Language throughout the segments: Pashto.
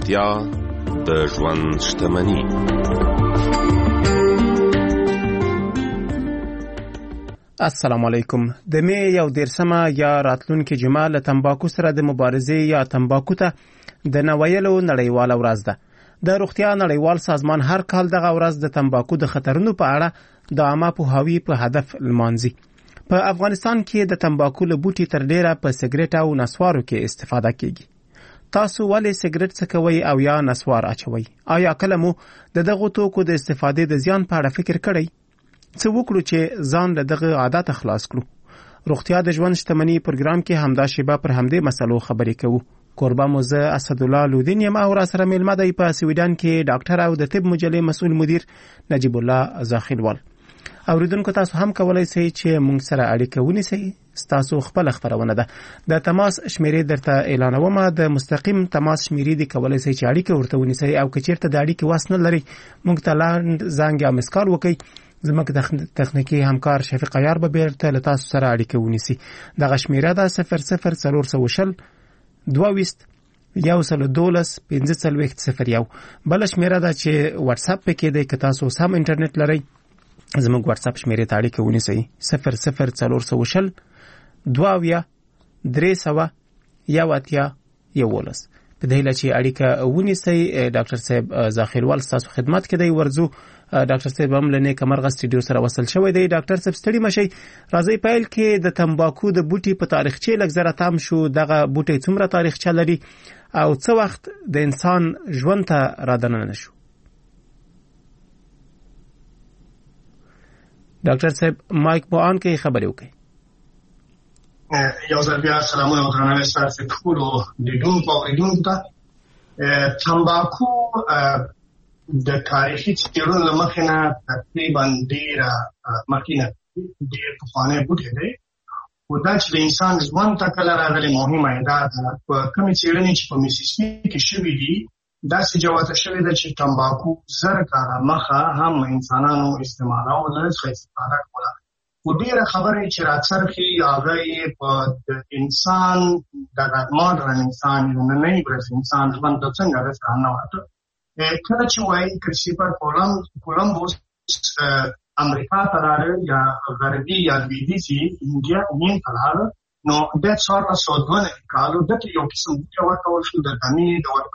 روغتیا د ژوند شتمني. السلام علیکم. د می 11 یا راتلونکي جمعه له تمباکو سره د مبارزې یا تمباکو ته د نویلو نړیواله ورځ ده. د روغتیا نړیوال سازمان هر کال دغه ورځ د تمباکو د خطرونو په اړه د عامه پوهاوي په هدف لمانځي. په افغانستان کې د تمباکو له بوټي تر ډیره په سیګریټ او نسوارو کې استفاده کیږي. تاسو ولې سیګریټ څکوئ او یا نسوار اچوئ؟ آیا کله مو د دغه توکو د استفادې د زیان په اړه فکر کړی؟ څه وکړو چې ځان له دغه عادت خلاص کړو؟ روغتیا د ژوند شتمني پروګرام کې همدا شیبه پر همدې مسلو خبرې کوو. قربان موزه اسدالله لودین یم او را سره میلمه دی په سویډن کې ډاکټر او د طب مجلې مسؤل مدیر نجیب الله زاخیلوال. اوریدونکو تاسو هم کولای شئ چې موږ سره اړیکه ونیسئ. تاسو خپل خبرونه ده د تماس شمیرې درته اعلانوم. د مستقیم تماس شمیرې دی کولای شئ چې اړیکه ورته ونیسئ او که چیرته د اړیکې واس نه لري موږ ته لاند زنګ یا مسکال وکړئ. زموږ تخنیکی همکار شفیق عیار به بیرته له تاسو سره اړیکه ونیسي. دغه شمیره ده 00420 22 112 1501. بل شمیره ده چې واتس اپ پکې دی که تاسو سم انټرنیټ لرئ زموږ واتس اپ شمیرې ته اړیکه ونیسئ 00420 22 311. په دې لچې اړیکه ونیسئ. ډاکټر صاحب زاخیلوال تاسو خدمت کې دی. ورزو ډاکټر صاحب هم له نیک مرغه سټډیو سره وصل شوی دی. ډاکټر صاحب ستړي مشئ. راځي پیل کې د تمباکو د بوټي په تاریخچه لږ زره تام شو. دغه بوټي څومره تاریخچه لري او څه وخت د انسان ژوند ته رادننه شو؟ ډاکټر صاحب مایک مو آن کې خبرې وکړئ. یو ځل بیا سلامونه او درناوی ستاسو ټولو لیدونکو او اوریدونکو ته. تمباکو د تاریخي څېړنو له مخې نه تقریبا ډېره مخکینه ډېر پخوانی بوټی دی. خو دا چې د انسان ژوند ته کله راغلی مهمه ده. په کومې څېړنې چې په میسیسیپي کې شوي دي داسې جواته شوې ده چې تمباکو زر کاله مخه هم انسانانو استعمالاوه، له څخه استفاده کوله. خو ډېره خبرې چې راڅرخي هغه یې په انسان دغه ماډرن انسان نننۍ ورځ انسان ژوند ته څنګه رس راننوته. کله چې وایي کریسټوفر کولمبوس امریکا ته راغی یا غربي یا لویدیځي انډیا ته راغی نو د 1402 کالو دته یو قسم بوټی ورکول شو د دمې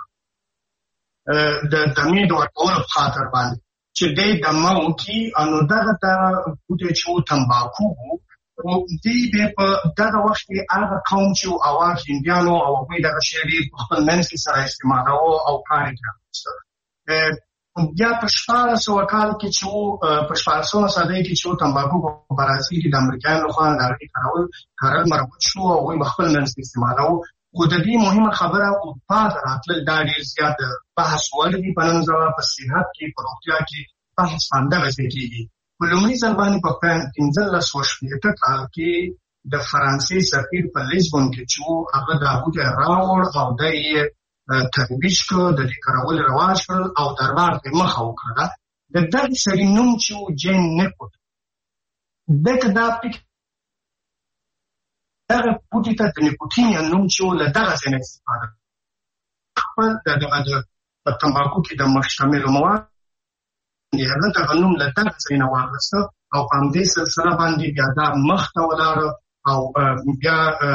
د ورکولو په خاطر باندې چې د دمه وکړي. نو دغه بوټی چې تمباکو و دی په دغه وخت کې هغه قوم چې اواز هندیانو او هغوی دغه شی په خپل منځ کې سره استعمالوه او کار یې کاوه. بیا په 1400 کال کې چې په 1400 صدۍ کې چې تمباکو په برازیل کې د امریکایانو لخوا د هغې کارل مروج شو او هغوی په خپل منځ کې استعمالوه. خو د دې مهمه خبره اروپا ته راتلل دا ډېر زیات بحث وړ دي. په نن ځواب په صحت کې په روغتیا کې بحث همدغسې کېږي. په لومړي ځل باندې په 1580 کال کې د فرانسې سفیر په لیزبون کې چې هغه دا بوټی راوړ او دی یې ترویج کړ، د دې کارولو رواج کړل او دربار ته مخه وکړه. د دغه سړي نوم چې جین نیپوت دغه دا دغه بوټي ته د نیکوتین نوم چې له دغه ځای نه استفاده خپل د تمباکو کې د مشتملو مواد هغه دغه نوم له دغه ځای نه واخیسته او په همدې سلسله باندې بیا دا مخته ولاړه. او بیا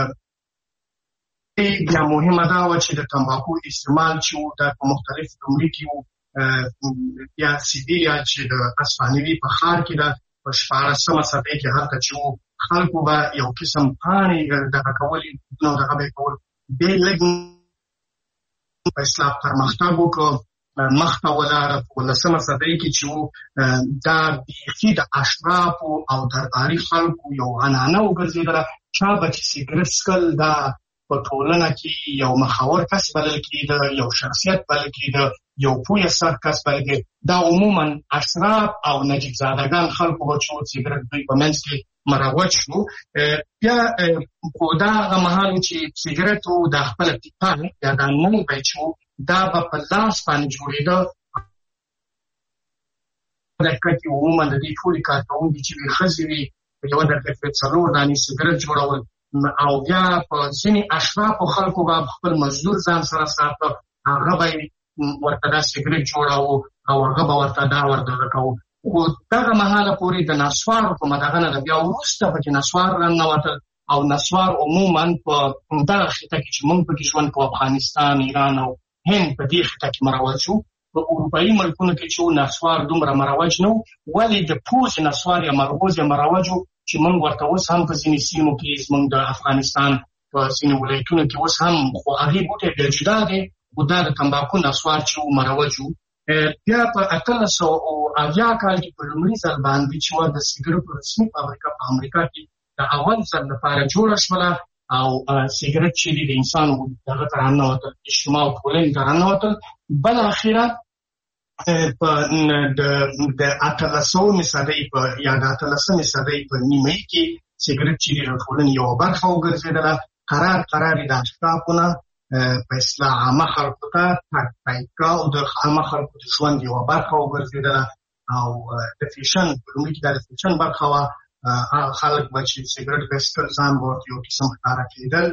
مهمه دا وه چې د تمباکو استعمال چې دا په مختلف عمري کې بیا سیبیریا چې د اسپانوي په ښار کې ده په 14مه صدۍ کې هلته چې خلکو به یو قسم پاڼې دغه کولې نو دغه به یې کول. بیا لږ په اصلاح پرمختګ وکړ مخته ولاړه. په 19مه صدۍ کې چې دا بیخي د اشرافو او درباري خلکو یو عنعنه وګرځېدله. چا به چې سیګرټ څښل دا په ټولنه کې یو مخور کس بلل کېده، یو شخصیت بلل کېده، یو پوه سر کس بلل کېده. دا عموما اشراف او نجیب زادګان خلکو به چې سیګرټ دوی په منځ کې مروج شو. بیا خو دا هغه مهال چې سیګرټ و دا خپله پیپه یا دا نوم به چې دا به په لاس باندې جوړېده. دقیقه کې عموما د دې ټولې کارکوونکي چې وي ښځې وي په یوه دقیقه کې 4 دانې سیګرټ جوړول او بیا په ځینې اشرافو خلکو به خپل مزدور ځان سره ساته. هغه به ورته دا سیګریټ جوړاو او هغه به ورته دا ورته کوو. خو دغه مهاله پورې د نسوارو په مدغه نه بیا وروسته پکې نسوار راننوتل او نسوار عموما په دغه خطه کې چې موږ پکې ژوند کوو، افغانستان، ایران او هند په دې خطه کې مروج شو. په اروپایي ملکونو کې چې نسوار دومره مروج نه و، ولې د پوځ نسوار یا مرغوز مروج و چې موږ ورته اوس هم په ځینې سیمو کې زموږ د افغانستان په ځینې ولایتونو کې اوس هم خو هغې بوټی بیا جدا دی، خو دا د تمباکو نسوار چې و مروج و. بیا په 1880 کال کې په لومړي ځل باندې چې د سیګریټو رسمي فابریکه په امریکا کې د اول ځل لپاره جوړه شوله او سیګریټ چې د انسان دغه ته راننوتل، اجتماع او ټولنې ته راننوتل. بالاخره په د 1800 صدۍ په یا د 18 صدۍ په نیمایي کې سیګریټ چې د ټولنې یوه برخه وګرځېدله. قرار د اشرافونه په اصطلاح عامه خلکو ته تکرار او د عامه خلکو د ژوند یوه برخه وګرځېدله او د فیشن په لومړي کې د فیشن برخه وه. خلک به چې سیګریټ به څښل ځان به ورته یو قسم ښکاره کېدل.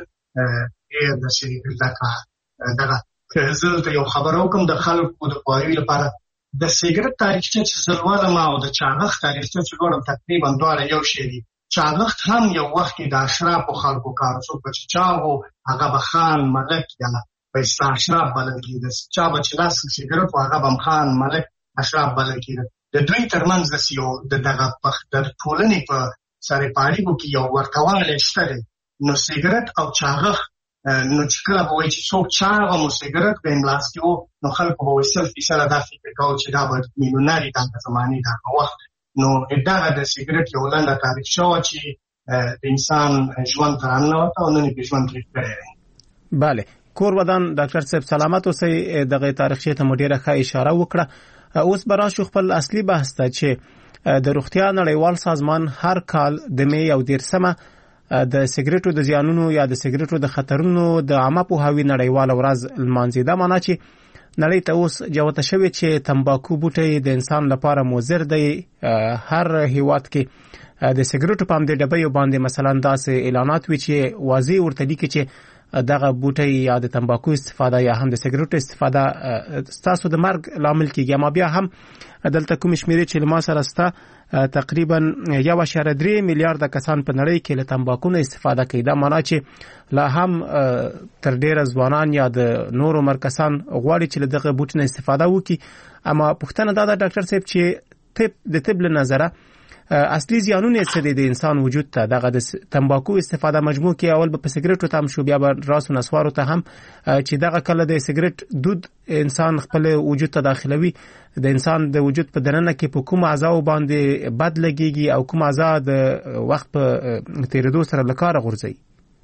داسې لکه دغه زه دلته یو خبره وکړم د خلکو د پوهاوي لپاره. د سیګریټ تاریخچه چې زه لولم او د چاغښت تاریخچه چې لولم تقریبا دواړه یو شی دي. چاغښت هم یو وخت کې د اشرافو خلکو کار، څوک به چې چاغ و هغه به خان ملک یا په اصطلاح اشراف بلل کېده. چا به چې لاس سیګریټ و هغه به هم خان ملک اشراف بلل کېده. د دوی ترمنځ یو دغه د ټولنې په سره په اړیکو کې یو ورتهوالی شته دی. نو سیګریټ او چاغښت، نو چې کله به وایي چې څوک چاغ او سیګریټ به یې ملاس کې و، نو خلکو به وایي 100% دا فکر کوو چې دا به میلیونر وي دغه زمانې دغه وخت. نو دغه د سیګریټ یو لنډه تاریخچه وه چې د انسان ژوند ته راننوته او نن یې په ژوند کې کړی دی. بله، کور ودان ډاکټر صاحب سلامت اوسئ. دغه تاریخچې ته مو ډېره ښه اشاره وکړه. اوس به راشو خپل اصلي بحث ته چې د روغتیا نړیوال سازمان هر کال د مې 19 د سیګریټو د زیانونو یا د سیګریټو د خطرونو د عامه پوهاوي نړیواله ورځ لمانځي. دا معنی چې نړۍ ته اوس جوته شوې چې تمباکو بوټی د انسان لپاره مضر دی. هر هیواد کې د سیګریټو په همدې ډبیو باندې مثلا داسې اعلانات وي چې واضح ورته لیکي چې دغه بوټی یا د تمباکو استفاده یا هم د سیګریټو استفاده ستاسو د مرګ لامل کیږي. اما بیا هم دلته کوم شمیرې چې ما سره ستا تقریبا 1.3 میلیارډ کسان په نړۍ کې له تمباکو نه استفاده کوي. دا معنی چې لا هم تر ډیره ځوانان یا د نورو عمر کسان غواړي چې له دغه بوټي نه استفاده وکړي. اما پوښتنه دا ده ډاکټر صاحب چې د طب له نظره اصلي زیانونه څه دي د انسان وجود ته؟ دغه د تمباکو استفاده مجموع کې اول په سیګریټو تام شو، بیا به راسو نسوارو ته هم چې دغه کله د سیګریټ دود انسان خپل وجود ته داخلوي، د انسان د وجود په دننه کې په کوم اعضاء باندې بد لګيږي او کوم اعضاء د وخت په تیریدو سره له کاره غورځي.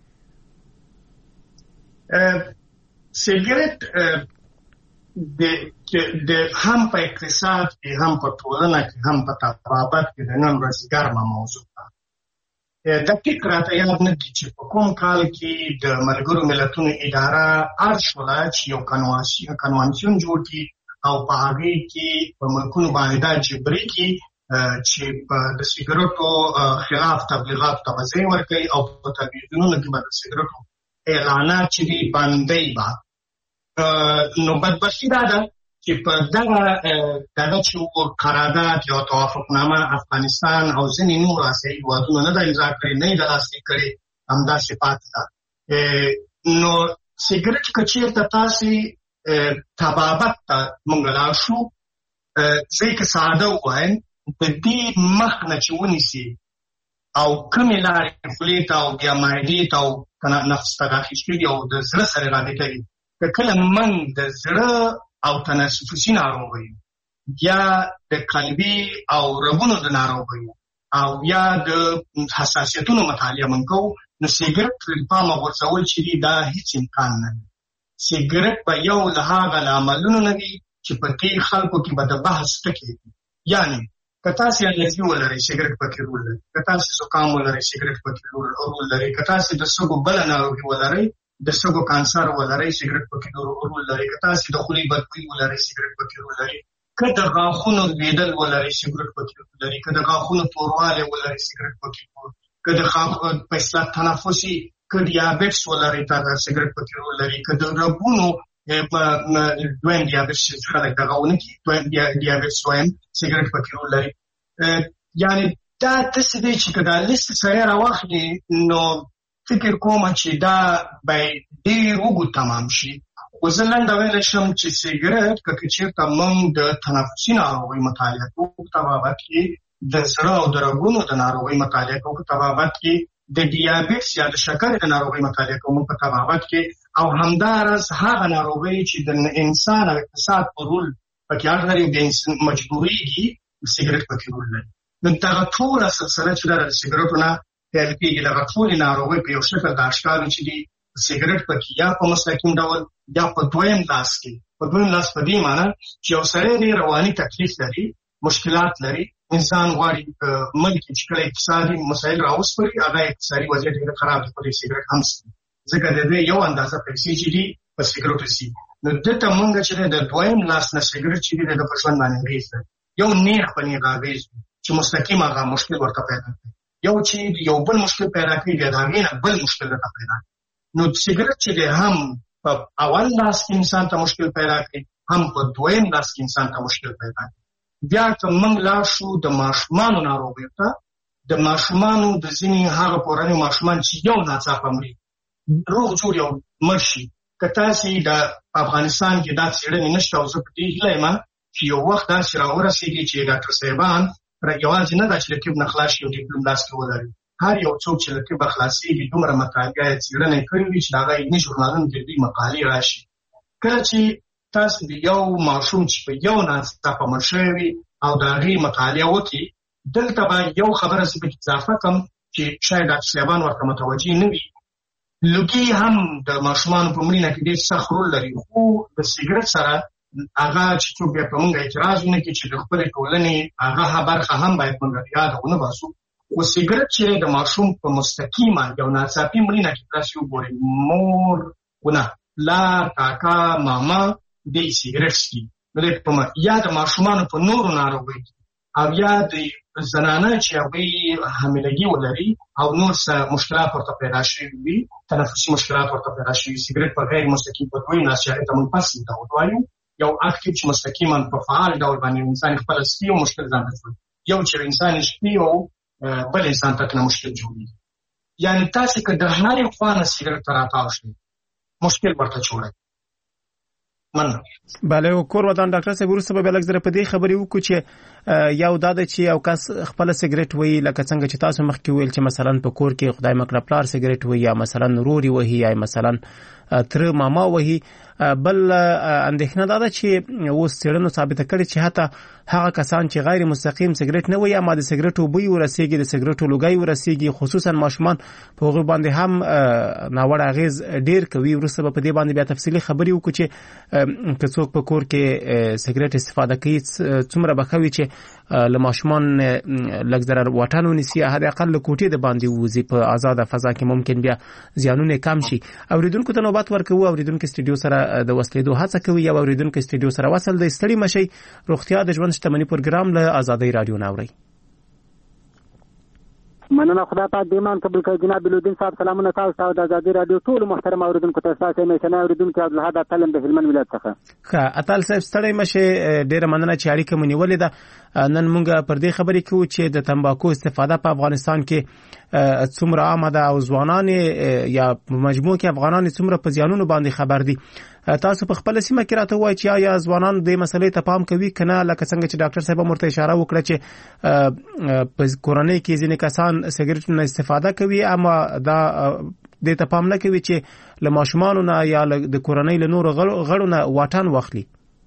سیګریټ د هم په اقتصاد کې، هم په ټولنه کې، هم په تطبیقات کې د نن ورځې ګرمه موضوع ده. دقیق راته یاد نه دي چې په کوم کال کې د ملګرو ملتونو اداره عرض شوله چې یو کنوانسیون جوړ کړي او په هغې کې په ملکونو باندې دا جبري کړي چې د سیګریټو خلاف تبلیغات ته به ځای ورکوي او په تلویزیونونو کې به د سیګریټو اعلانات چې دي بندۍ به. نو بدبختي دا ده چې په دغه چې قرارداد یا توافقنامه افغانستان او ځینې نور آسیایي هېوادونو نه ده امضا کړې، نه یې د لاسلیک کړې، همداسې پاتې ده. نو سیګریټ که چېرته تاسې طبابت ته موږ لاړ شو، زه که ساده ووایم د دې مخ نه چې ونیسي او کومې لارې خولې ته او بیا معدې ته او نفس ته داخل شوي او د زړه سره رابطه وي، که کله من د زړه او تنفسي ناروغیو یا د قلبي او رګونو د ناروغیو او یا د حساسیتونو مطالعه من کوو، نو سیګریټ له پامه غورځول چې دي دا هیڅ امکان نه وي. سیګریټ به یو له هغه لاملونو نه وي چې په دې خلکو کې به د بحث ټکي وي. یعنې که تاسې الرجي ولرئ سیګریټ پکې رول لري، که تاسې زکام ولرئ سیګریټ پکې رول لري، که تاسې د سږو بله ناروغي ولرئ، د سږو کانسر ولرئ سیګریټ پکې رول لري، که تاسې د خولې بدبوي ولرئ سیګریټ پکې رول لري، که د غاښونو لوېدل ولرئ سیګریټ پکې رول لري، که د غاښونو توروالی ولرئ سیګریټ پکې رول، که د په اصطلاح تنفسي که ډیابیټس ولرئ سیګریټ پکې رول لري، که د رګونو دویم دیابیت چې خلک دغه ونه کې دویم دیابیت دویم سیګریټ پکې رول لري. یعنی دا داسې دی چې که دا لیست سړی راواخلي نو فکر کوم چې دا به ډېر اوږد تمام شي. خو زه لنډه ویلی شم چې سیګریټ که چېرته موږ د تنفسي ناروغۍ مطالعه کوو په تبابت کې، د زړه او د رګونو د ناروغۍ مطالعه کوو په تبابت کې، د ډیابیټس یا د شکر د ناروغۍ مطالعه کوو په تبابت کې، او همداراز هغه ناروغۍ چې د انسان او اقتصاد په رول پکې اړه لري د مجبورېږي سیګریټ پکې رول لري. نو دغه ټوله سلسله چې د سیګریټو نه پیل کېږي، دغه ټولې ناروغۍ په یو شکل د اشکالو چې دي سیګریټ پکې یا په مستقیم ډول یا په دویم لاس کې. په دویم لاس په دې معنی چې یو سړی ډېر رواني تکلیف لري، مشکلات لري، انسان غواړي ملک چې کله اقتصادي مسایل راوسپړي هغه اقتصادي وضعیت ډېر خراب دی، په دې سیګریټ هم څښي ځکه د دې یو اندازه پیسې چې دي په سیګریټو ځي. نو دلته مونږ چې د دویم لاس نه سیګریټ چې دی د په ژوند باندې اغېز لري، یو نیغ په نیغ اغېز چې مستقیم هغه مشکل ورته پیدا کوي، یو چې یو بل مشکل پیدا کوي بیا د هغې نه بل مشکل ورته پیدا کوي. نو سیګریټ چې دی هم په اول لاس کې انسان ته مشکل پیدا کوي، هم په دویم لاس کې انسان ته مشکل پیدا کوي. بیا که موږ لاړ شو د ماشومانو ناروغیو ته، د ماشومانو د ځینې هغه کورنۍ ماشومان چې یو ناڅاپه مري، روغ جوړ یو مړ شي. که تاسې د افغانستان کې دا څېړنې نشته، او زه په دې هیله یم چې یو وخت داسې راورسېږي چې ډاکټر صاحبان یوازې نه ده چې له طب نه خلاص شي او ډیپلوم لاس کې ولري، هر یو څوک چې له طبه خلاصېږي دومره مطالعه څېړنې کړې وي چې د هغه علمي ژورنالونو کې دوی مقالې راشي. کله چې تاسو د یو ماشوم چې په یو ناڅاپه مړ شوی وي او د هغې مطالعه وکړي، دلته به یو خبره زه پکې اضافه کړم چې شاید ډاکټر صاحبان ورته متوجه نه وي. لوګي هم د ماشومانو په مړینه کې ډېر سخت رول لري، خو د سیګریټ سره هغه چې څوک بیا په موږ اعتراض ونه کړي چې د خپلې ټولنې هغه برخه هم باید موږ یاده ونه باسو. خو سیګریټ چې د ماشوم په مستقیمه یو ناڅاپي مړینه کې تاسې وګورئ، مور ونه پلار کاکا ماما دې سیګریټ څښي، نو یا د ماشومانو په نورو ناروغیو کې او یا د زنانه چې هغوی حاملګي ولري او نور څه مشکلات ورته پیدا شوي وي، تنفسي مشکلات ورته پیدا شوي، سیګریټ په غیر مستقیم په دویم لاس چې هغې ته موږ پاسیو ډول وایو، یو اکټیو چې مستقیما په فعال ډول باندې انسان خپله څښي او مشکل ځان ته جوړوي، یو چې انسان یې څښي او بل انسان ته کنه مشکل جوړوي. یعنې تاسې که د هرې خوا نه سیګریټ ته راتاو شئ مشکل ورته جوړوي. بله کور ودان ډاکټر صاحب وروسته به لږ زره په دې خبرې وکړو چې یو دا ده چې یو کس خپل سیګریټ وهي، لکه څنګه چې تاسو مخکې ویل چې مثلا په کور کې خدای مکړه پلار سیګریټ وهي یا مثلا ورور یې وهي یا مثلا تر ماما وهي. بل اندېښنه دا ده چې اوس څېړنو ثابته کړې چې حتی هغه کسان چې غیر مستقیم سیګریټ نه وهي اما د سیګریټو بوی ورسېږي، د سیګریټو لوګی ورسېږي، خصوصا ماشومان په هغوی باندې هم ناوړه اغېز ډېر کوي. وروسته به په دې باندې بیا تفصیلي خبرې وکړو چې که څوک په کور کې سیګریټ استفاده کوي څومره به ښه وي چې له ماشومان لږ ضرر واټن ونیسي، حداقل له کوټې د باندې ووځي، په آزاده فضا کې ممکن بیا زیانونه کم شي. اوریدونکو ته نوبت ورکوو، اوریدونکو استودیو سره د وصلېدو هڅه کوي، یا اوریدونکو استودیو سره وصل د ستړي مشي. روغتیا د ژوند شتمني پروګرام له آزادۍ رادیو ناوړي. مننه، خدا پاک دې مان قبول کړي. جناب بلودین صاحب سلامونه تاسو ته د آزادۍ رادیو ټول محترم اوریدونکو ته. تاسو یې مشنه اوریدونکو عبدالحد اتلم د هلمند ولایت څخه. ښه اتل صاحب ستړي مشه، ډیره مننه چې اړیکه مو نیولې ده. نن موږ پر دې خبرې کوو چې د تمباکو استفاده په افغانستان کې څومره عامه ده او ځوانان یا مجموع کې افغانان څومره په زیانونو باندې خبر دي. تاسو په خپل سیمه کې راته وایي چې آیا ځوانان د مسلې ته پام کوي کنه، لکه څنګه چې ډاکټر صاحب مرته اشاره وکړه چې په کورنۍ کې ځینې کسان سیګریټ نه استفاده کوي اما دا د ته پام نه کوي چې له ماشومانو نه یا د کورنۍ له نورو غړو نه واټن واخلي.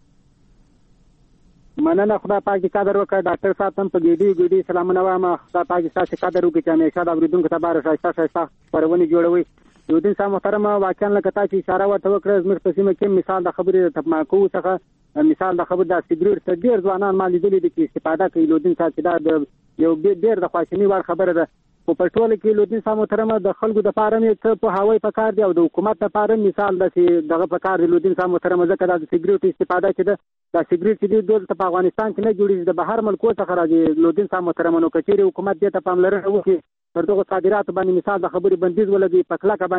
مننه، خدا پاک دې قدر وکړي. ډاکټر صاحب هم په ګډي سلامونه وایم. خدا پاک دې تاسو قدر وکړي چې همیشه د اوریدونکو ته بار شایسته خبرونه جوړوي. لودین صاحب محترم، واقعا لکه تاسو اشاره ورته وکړه زموږ په سیمه کې مثال د خبرې تمباکو څخه مثال د خبر د سیګریټ څخه ډېر ځوانان ما لیدلي دي چې استفاده کوي. لودین صاحب چې دا یو ډېر د خواشینی وړ خبره ده. په پټول کې لودین صاحب محترم د خلکو د پاره مې څه په هوای پکار دی او د حکومت لپاره مثال د دغه پکار دی. لودین صاحب محترم ځکه د سیګریټ استفاده کې ده دا سیګریټ چې د په افغانستان کې نه جوړیږي، د بهر ملکو څخه راځي. لودین صاحب محترم نو کچېري حکومت دې ته پاملرنه وکړي پر دغه صادرات باندې مثال د خبرې بندیز ولګي په کلکه باندې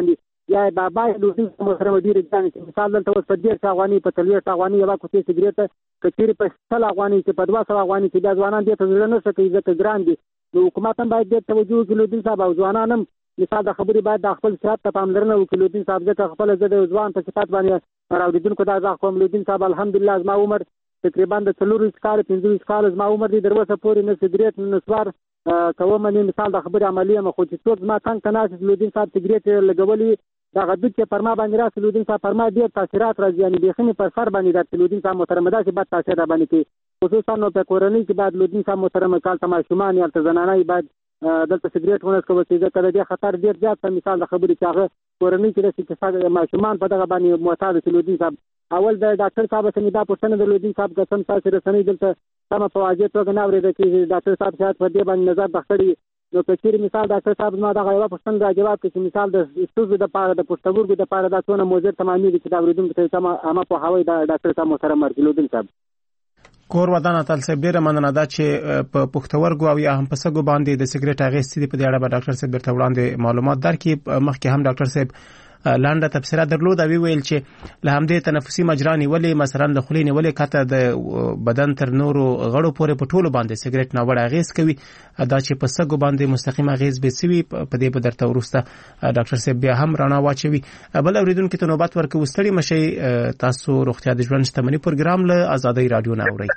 یا بابا لودین سره ډیر ځان چې مثال دلته اوس په 1.5 افغاني په 30 افغاني یو کوټه سیګریټ کچېری په 100 افغاني چې په 200 افغاني چې د ځوانان دې ته ځل نه سکي ځکه ګران دي. نو حکومت هم باید دې توجه وکړي لودین صاحب او ځوانان هم مثال د خبرې باید د خپل صحت ته پاملرنه وکړي. لودین صاحب ځکه خپل زده ځوان په صفات باندې راوړیدونکو دا ځکه کوم لودین صاحب الحمدلله زما عمر تقریبا د 4 کال 15 کال زما عمر دې دروسه پورې نه سیګریټ نه سوار کوم نه مثال د خبرې عملیه مخ چې څوک ما څنګه تناسب لودین صاحب سیګریټ لګولي دا غدود چې پرما باندې راځي لودین صاحب پرما ډیر تاثیرات راځي یعنی بخنی پر سر باندې د لودین صاحب محترم دا چې بد تاثیر را باندې کوي خصوصا نو په کورنۍ کې بعد لودین صاحب محترم کال تماشومان یا زنانه بعد دلته سیګریټ ونه کوي چې کله د خطر ډیر زیات مثال د خبرې چې هغه کورنۍ کې د سیګریټ ماشومان په دغه باندې معتاد دي. لودین صاحب اول د ډاکټر صاحب څخه دا پوښتنه د لودین صاحب قسم تاسو رسنۍ دلته سم په واجب توګه نه اورېده چې ډاکټر صاحب شاید په دې باندې نظر بخښي. نو کچېری مثال ډاکټر صاحب ما دا غوښتنه پوښتنه را جواب کړي چې مثال د استوزو د پاره د پښتورګو د پاره دا څونه موزر تمامي چې دا ورېدونکو ته سم په هوای د ډاکټر صاحب محترم لودین صاحب کور ودانه تل سه ډیره مننه دا چې په پښتورګو او یا هم په سګو باندې د سیګریټ اغېستې په دې اړه به ډاکټر صاحب درته وړاندې معلومات درکړي. مخکې هم ډاکټر صاحب لاندې تفسیرات درلود او ویل چې له همدې تنفسي مجرا نیولې مثلا د خولې نیولې کته د بدن تر نورو غړو پورې په ټولو باندې سیګریټ ناوړه اغېز کوي دا چې په سګو باندې مستقیم اغېز به سوي په دې په درته ورسته ډاکټر صاحب بیا هم رڼا واچوي. بل اوریدونکو ته نوبت ورکوي ستړي مشي تاسو روغتیا د ژوند شتمنۍ پروګرام له آزادۍ رادیو نه اورئ.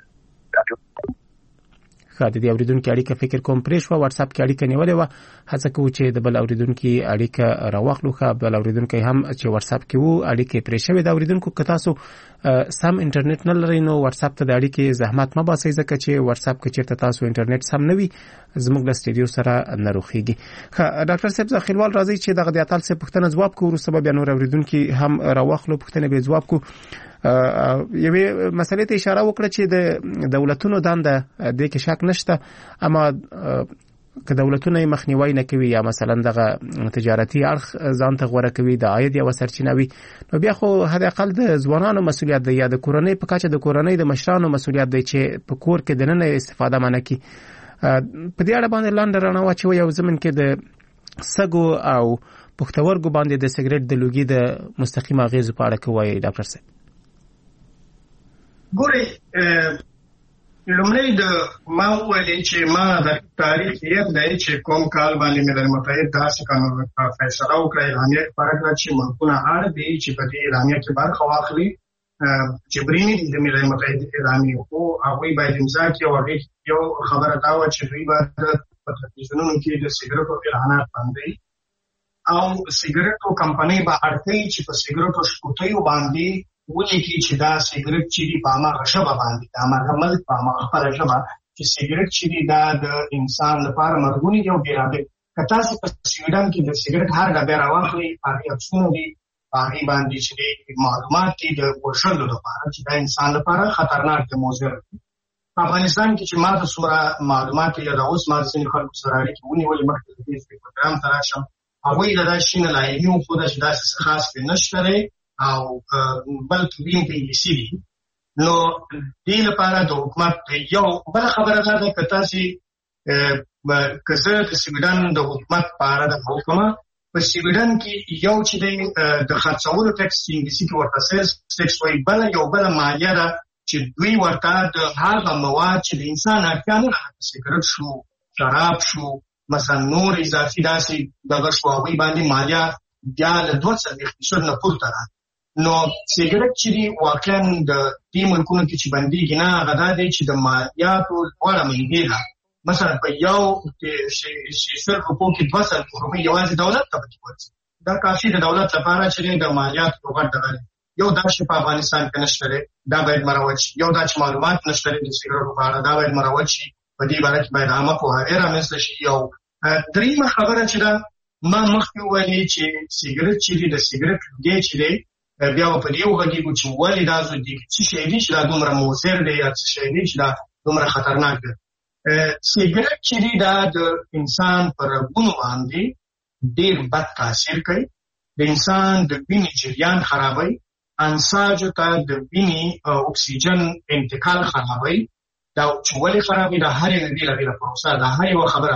خاطر دی اوریدونکو اړیکه فکر کوم پرېښ و واتس اپ کې اړیکه نیولې و هڅه کوو چې د بل اوریدونکو اړیکه راوخلو خو بل اوریدونکو هم چې واتس اپ کې وو اړیکه پرې شوی د اوریدونکو که تاسو سم انټرنیټ نه لرئ نو واتس اپ ته د اړیکې زحمت ما باسي ځکه چې واتس اپ کې چیرته تاسو انټرنیټ سم نه وي زموږ د سټډیو سره نه روخيږي. ډاکټر صاحب ځخیلوال راځي چې دغه د اتل څخه پوښتنه جواب کوو سبب یا نور اوریدونکو هم راوخلو پوښتنه به جواب کوو. یوه مسلې ته اشاره وکړه چې د دولتونو دنده د کې شک نشته اما که دولتونه مخنیوي نه کوي یا مثلا دغه تجارتي اړخ ځان ته غوړه کوي د عاید یا سرچینه وي نو بیا خو هدا اقل د ځوانانو مسولیت دی یا د کورنۍ په کچه د کورنۍ د مشرانو مسولیت دی چې په کور کې د نن استفاده منه کی. په دې اړه باندې لاندې رڼا واچوي او زمون کې د سګو او پښتورګو باندې د سیګریټ د لوګي د مستقیم اغیز په اړه کوي ډاکټر صاحب. ګوري لومړی د ما ویل چې ما د تاریخ یې د چې کوم کال باندې ملل متحد داسې قانون فیصله وکړه اعلامیه فرق چې ملکونه اړ دي چې په دې اعلامیه کې برخه واخلي چې برینی د ملل متحد اعلامیه او هغه باید امضا کړي او یو خبره دا و چې دوی باید په تلویزیونونو کې د سیګریټو اعلانات باندې او سیګریټو کمپنۍ به اړتي چې په سیګریټو شکوتیو باندې ولې کې چې دا سیګریټ چې دی په ما شبه باندې دا مرمل په ما خپل شبه چې سیګریټ چې دی دا د انسان لپاره مرګونی یو بیرابه کته چې په سویډن کې د سیګریټ هر ډبه راوخلي هغه افسونه دي هغه باندې چې معلومات دي د ورشلو لپاره چې دا انسان لپاره خطرناک دی موزر. په افغانستان کې چې ما د سوره معلومات یا د اوس ما د سن خلکو سره اړیکه ونیولې مخکې د دې پروګرام تراشم هغه دا شینه لایمي او خو دا چې دا خاص نشته او بلکې وین په انګلیسي دي. نو دې لپاره د حکومت یو بل خبره ده چې تاسو کزه د سویډن د حکومت په اړه د حکومت په سویډن کې یو چې د خرڅولو ټیکس انګلیسي کې ورته سیلز ټیکس وایي بل یو بل مالیه ده چې دوی ورته د هغه مواد چې د انسان اړتیا نه لري سیګریټ شو شراب شو مثلا نور اضافي داسې دغه شوابي باندې مالیه بیا له 200% نه پورته ده. نو سیګریټ چې واقعا د دې ملکونو کې چې باندې نه غدا دي چې د مالیاتو وړه مهمه ده مثلا په یو شیشر روپو کې 200 روپۍ یوازې دولت ته ورکړي دا کافي د دولت لپاره چې د مالیاتو وغوړ یو دا چې په افغانستان کې نشته دا باید مروج یو دا چې معلومات نشته د سیګریټو په اړه دا باید مروج شي په دې باندې باید عامه پوهاوی رامنځته شي. یو دریمه خبره چې دا ما مخکې ویلي چې سیګریټ چې د سیګریټ دی چې بیا په دې وګړي چې ولې دا زو دي چې شي دي چې دا دومره موثر دی یا چې شي دي چې دا دومره خطرناک دی. سیګریټ چې دا د انسان پر غوږونو باندې ډېر بد تاثیر کوي د انسان د وینې جریان خرابوي انساجو ته د وینې اکسیجن انتقال خرابوي دا چې ولې خرابوي دا هر یو دی لپاره پروسه دا هر یو خبره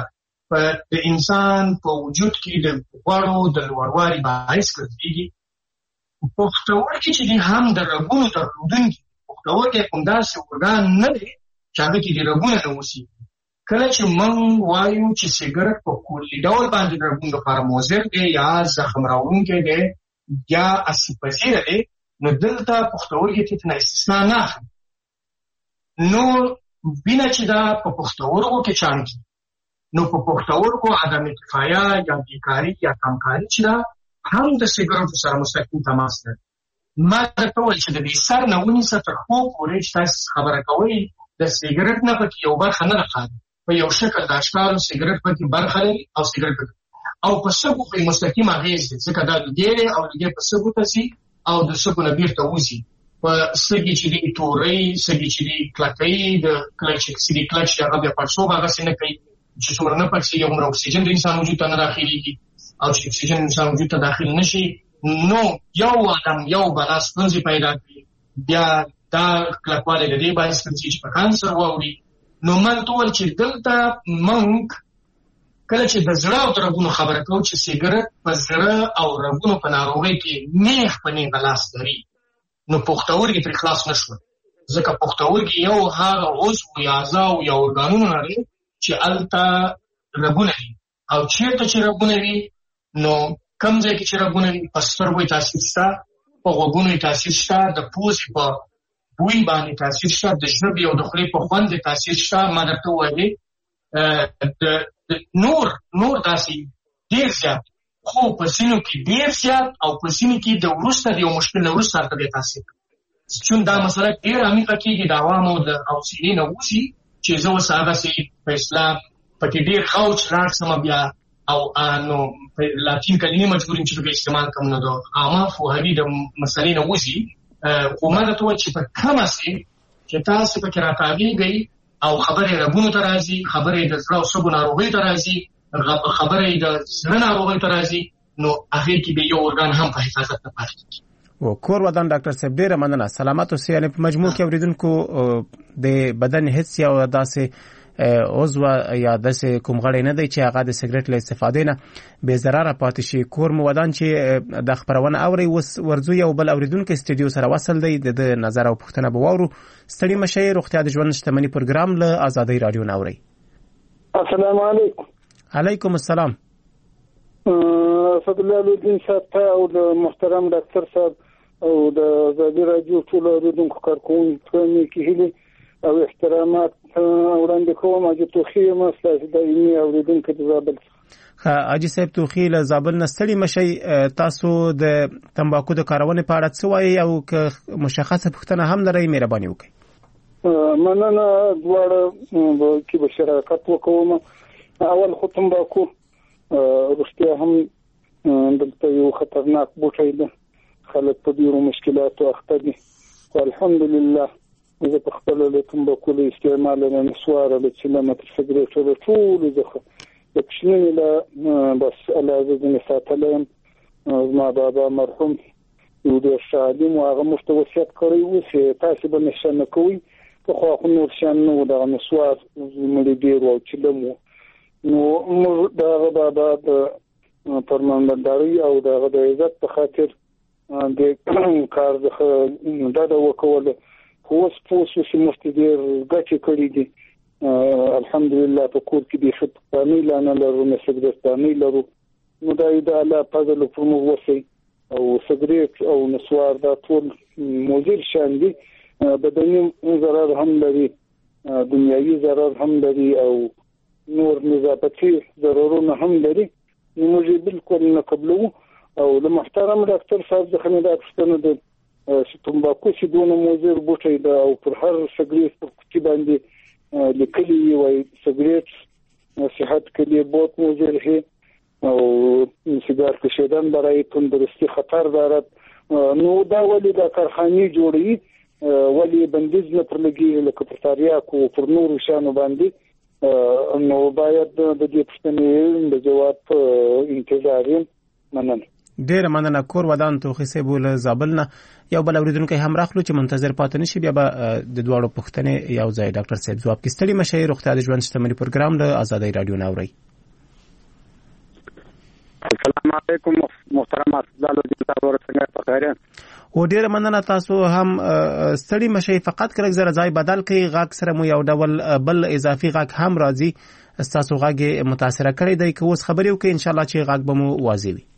د انسان په وجود کې د غوړو د لوړوالي باعث ګرځېږي. پښتورګي چې دي هم د رګونو درلودونکي پښتورګي کوم داسې ارګان نه دی چې هغه کې د رګونه نه اوسېږي. کله چې موږ وایو چې سګرټ په کلي ډول باندې د رګونو لپاره مضر دی یا زخم راوړونکی دی یا اسید پذیره دی، نو دلته پښتورګي تېنه استثنا نه اخلي. نو وینه چې دا په پښتورګو کې چاڼ کېږي، نو په پښتورګو عدم کفایه یا بیکاري یا کمکاري چې دا هم د سګرټو سره مستقیم تماس لري. ما درته وویل چې د دې سر نه ونیسه تر پښو پورې چې تاسو خبره کوئ د سګرټ نه پکې یو برخه نه راښکاري، په یو شکل د اشکالو سګرټ پکې برخه لري او سګرټ پکې او په سږو پرې مستقیم اغېز دی، ځکه دا لوګی دی او لوګی په سږو ته ځي او د سږو نه بیرته وځي. په سږي چې دي تورۍ، سږي چې دي کلکۍ، د کلچ چې دي کلچ هغه بیا پړسوب هغسې نه کوي چې څومره نه پړسېږي هغومره اکسیجن د انسان وجود ته نه داخلېږي، او چې اکسیجن انسان وجود ته داخل نشي نو یو آدم یو بلا ستونزې پیدا کوي. بیا دا کلکوالی د دې باعث ګرځي چې په کانسر واوړي. نو ما ورته وویل چې دلته موږ کله چې د زړه او د رګونو خبره کوو چې سګرټ په زړه او رګونو په ناروغۍ کې نیغ په نیغه لاس لري، نو پښتورګي پرې خلاص نه شول، ځکه پښتورګي یو هغه عضو یا اعضا او یا ارګانونه لري چې هلته رګونه دي، او چېرته چې رګونه وي نو کوم ځای کې چې رګونه وي په سترګو یې تاثیر شته، په غوږونو یې تاثیر شته، د پوزې په بوی باندې تاثیر شته، د ژبې او د خولې په خوند یې تاثیر شته. ما درته وویلې نور داسې ډېر زیات، خو په ځینو کې ډېر زیات او په ځینو کې د وروسته د یو مشکل نه وروسته هلته دې تاثیر کوي. چون دا مسله ډېره عمیقه کېږي، د عوامو د حوصلې نه وځي چې زه اوس هغسې په اصطلاح پکې ډېر غوچ لاړ شم بیا او نو لاتین کلمې مجبوریم چې پکې استعمال کوم، نو د عامه پوهاوي د مسلې نه وځي. خو ما درته وویل چې په کومه سي چې تاسو پکې راتاویږئ او خبرې رګونو ته راځي، خبرې د زړه او سږو ناروغیو ته راځي، خبرې د زړه ناروغیو ته راځي، نو هغې کې به یو ارګان هم په حفاظت نه پاتې کېږي. کور ودان ډاکټر صاحب ډېره مننه. سلامت اوسئ. یعنې په مجموع کې اورېدونکو د بدن هېڅ یو داسې عضو یا داسې کوم غړی نه دی چې هغه د سګرټ له استفادې نه بې ضرره پاتې شي. کور مو ودان چې د خپرونه اورئ، اوس ورځو یو بل اورېدونکی سټډیو سره وصل دی، د نظر او پوښتنه به واورو. ستړي مه شئ. روغتیا د ژوند شتمني پروګرام له ازادۍ راډیو نه اورئ. السلام علیکم. علیکم السلام. اسد الله الدین صاحب ته او د محترم ډاکټر صاحب او د ازادۍ راډیو ټول اورېدونکو کارکوونکو کې هیلې او احترامات وړاندې کوم. حاجي توخی یم، ستاسو دایمي اورېدونکی د زابل. حاجي صاحب توخی له زابل نه ستړي مه شئ. تاسو د تمباکو د کارونې په اړه څه وایئ او که مشخصه پوښتنه هم لرئ مهرباني وکړئ. مننه. دواړه کې به شراکت وکوم. اول خو تمباکو رښتیا هم دلته یو خطرناک بوټی ده، خلک په ډېرو مشکلاتو اخته دي، خو الحمدلله زه په خپله له تمباکو له استعماله نه نسواره له چلمه تر سګرېټو له ټولو څخه د کوچنیو له بس الله زه ځینې ساتلی یم. زما بابا مرحوم یو ډېر ښه عالم و، هغه موږ ته وصیت کړی و چې تاسې به نشه نه کوئ. پخوا خو نور شیان نه و، دغه نسوار زموږ ډېر و او چلم و. نو موږ د هغه بابا د فرمانبردارۍ او د هغه د عزت په خاطر د کار څخه ډډه وکوله. خو اوس پوه شو چې موږ ته ډېر ګټې کړي دي. الحمدلله په کور کې بیخي پخوانۍ لا نه لرو، نه سګرټدانۍ لرو. نو دا د الله فضل پر موږ وسئ. او سګرټ او نسوار دا ټول مضر شیان دي، بدني ضرر هم لري، دنیایي ضرر هم لري او نور نظافتي ضررونه هم لري. نو موږ بالکل نه قبلو. او له محترم ډاکټر صاحب څخه مې دا پوښتنه ده چې تمباکو چې دونه مضر بوټی ده او پر هر سګرټ په کوچي باندې لیکلي وي سګرټ صحت के लिए बहुत मुज़र है और सिगार कशीदन برای تندرستی خطر دارد. نو دا ولی دا کارخانې جوړي ولی بندیز نه پرلګي لکه پر تاریاکو پر نور شانو باندې. نو باید د دې پوښتنې د جواب انتظار یم. مننه. ډېر مننه. کور ودان توخی صاحب له زابل نه یو بل اورېدونکی هم راخلو چې منتظر پاتې نشي، بیا به د دواړو پوښتنې یو ځای ډاکټر صاحب ځواب کې. ستړي مه شئ. روغتیا د ژوند شتمني پروګرام له ازادۍ راډیو نه اورئ. السلام علیکم محترم اسدالو دین صاحب ورڅنګه په خیر او ډیر مننه تاسو هم ستړي مشي فقط کله زره ځای بدل کړي غاک سره مو یو ډول بل اضافي غاک هم راځي تاسو غاګه متاثر کړی دی که اوس خبرې وکړي ان شاء الله چې غاک به مو واضح وي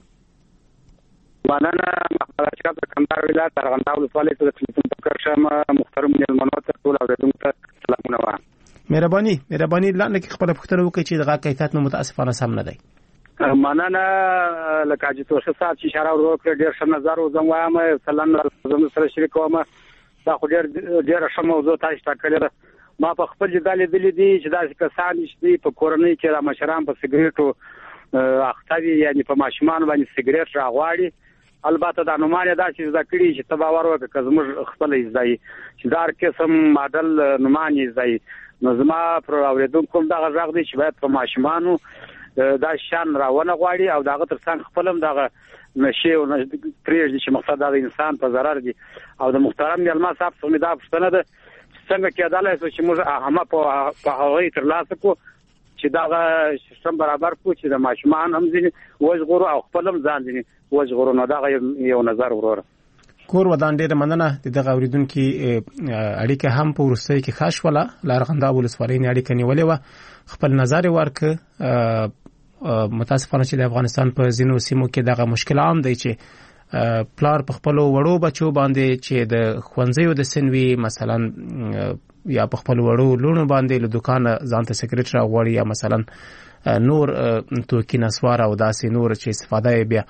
مننه مخبرات د کندهار ولایت ارغنداو ولسوالۍ ته تلیفون تکر شم محترم مېلمنو ته ټول اوریدونکو ته سلامونه وایم مهرباني لاندې کې خپل پوښتنه وکړئ چې د غاک کیفیت مو متاسفانه سم نه دی مننه لکه چې توشه صاحب چې اشاره وکړه ډېر ښه نظر وزم وایم سلام زم سره شریکوم دا خو ډېر ښه موضوع تاسو ټاکلې ده ما په خپل ځدالې دلی دي چې داسې کسان چې په کورنۍ کې د مشران په سیګریټو اختوي یعنی په ماشومان باندې سیګریټ راغواړي البته د نومانه داسې ذکرې چې تباور وکړه که زموږ خپل ځای چې دار قسم ماډل نومانه ځای نو زما پر اوریدونکو دغه ځغ دي چې باید په ماشومانو دا شان راونه غواړي او دغه ترڅنګ خپلم دغه نشي او پریږدي چې مقصد د انسان په ضرر دي او د محترم مېلمه صاحب څخه دا پوښتنه ده څنګه کېدلای شي چې موږ هم په هغه ترلاسه کو چې دغه سیستم برابر کو چې د ماشومان هم ځینې وژغورو او خپلم ځان ځینې وژغورو نو دغه یو نظر وروره کور ودان ډېر مننه دغه اوریدونکو اړیکه هم په ورسته کې خاص ولا لارغنداب ولسوالۍ نه اړیکه نیولې و خپل نظر ورک متاسفانه چې د افغانستان په ځینو سیمو کې دغه مشکل عام دی چې پلار په خپل وړو بچو باندې چې د خوانځیو د سنوي مثلا یا په خپل وړو لونو باندې له دکان ځانته سیګریټ راغوري یا مثلا نور توکي نسوار او داسې نور چې استفاده بیا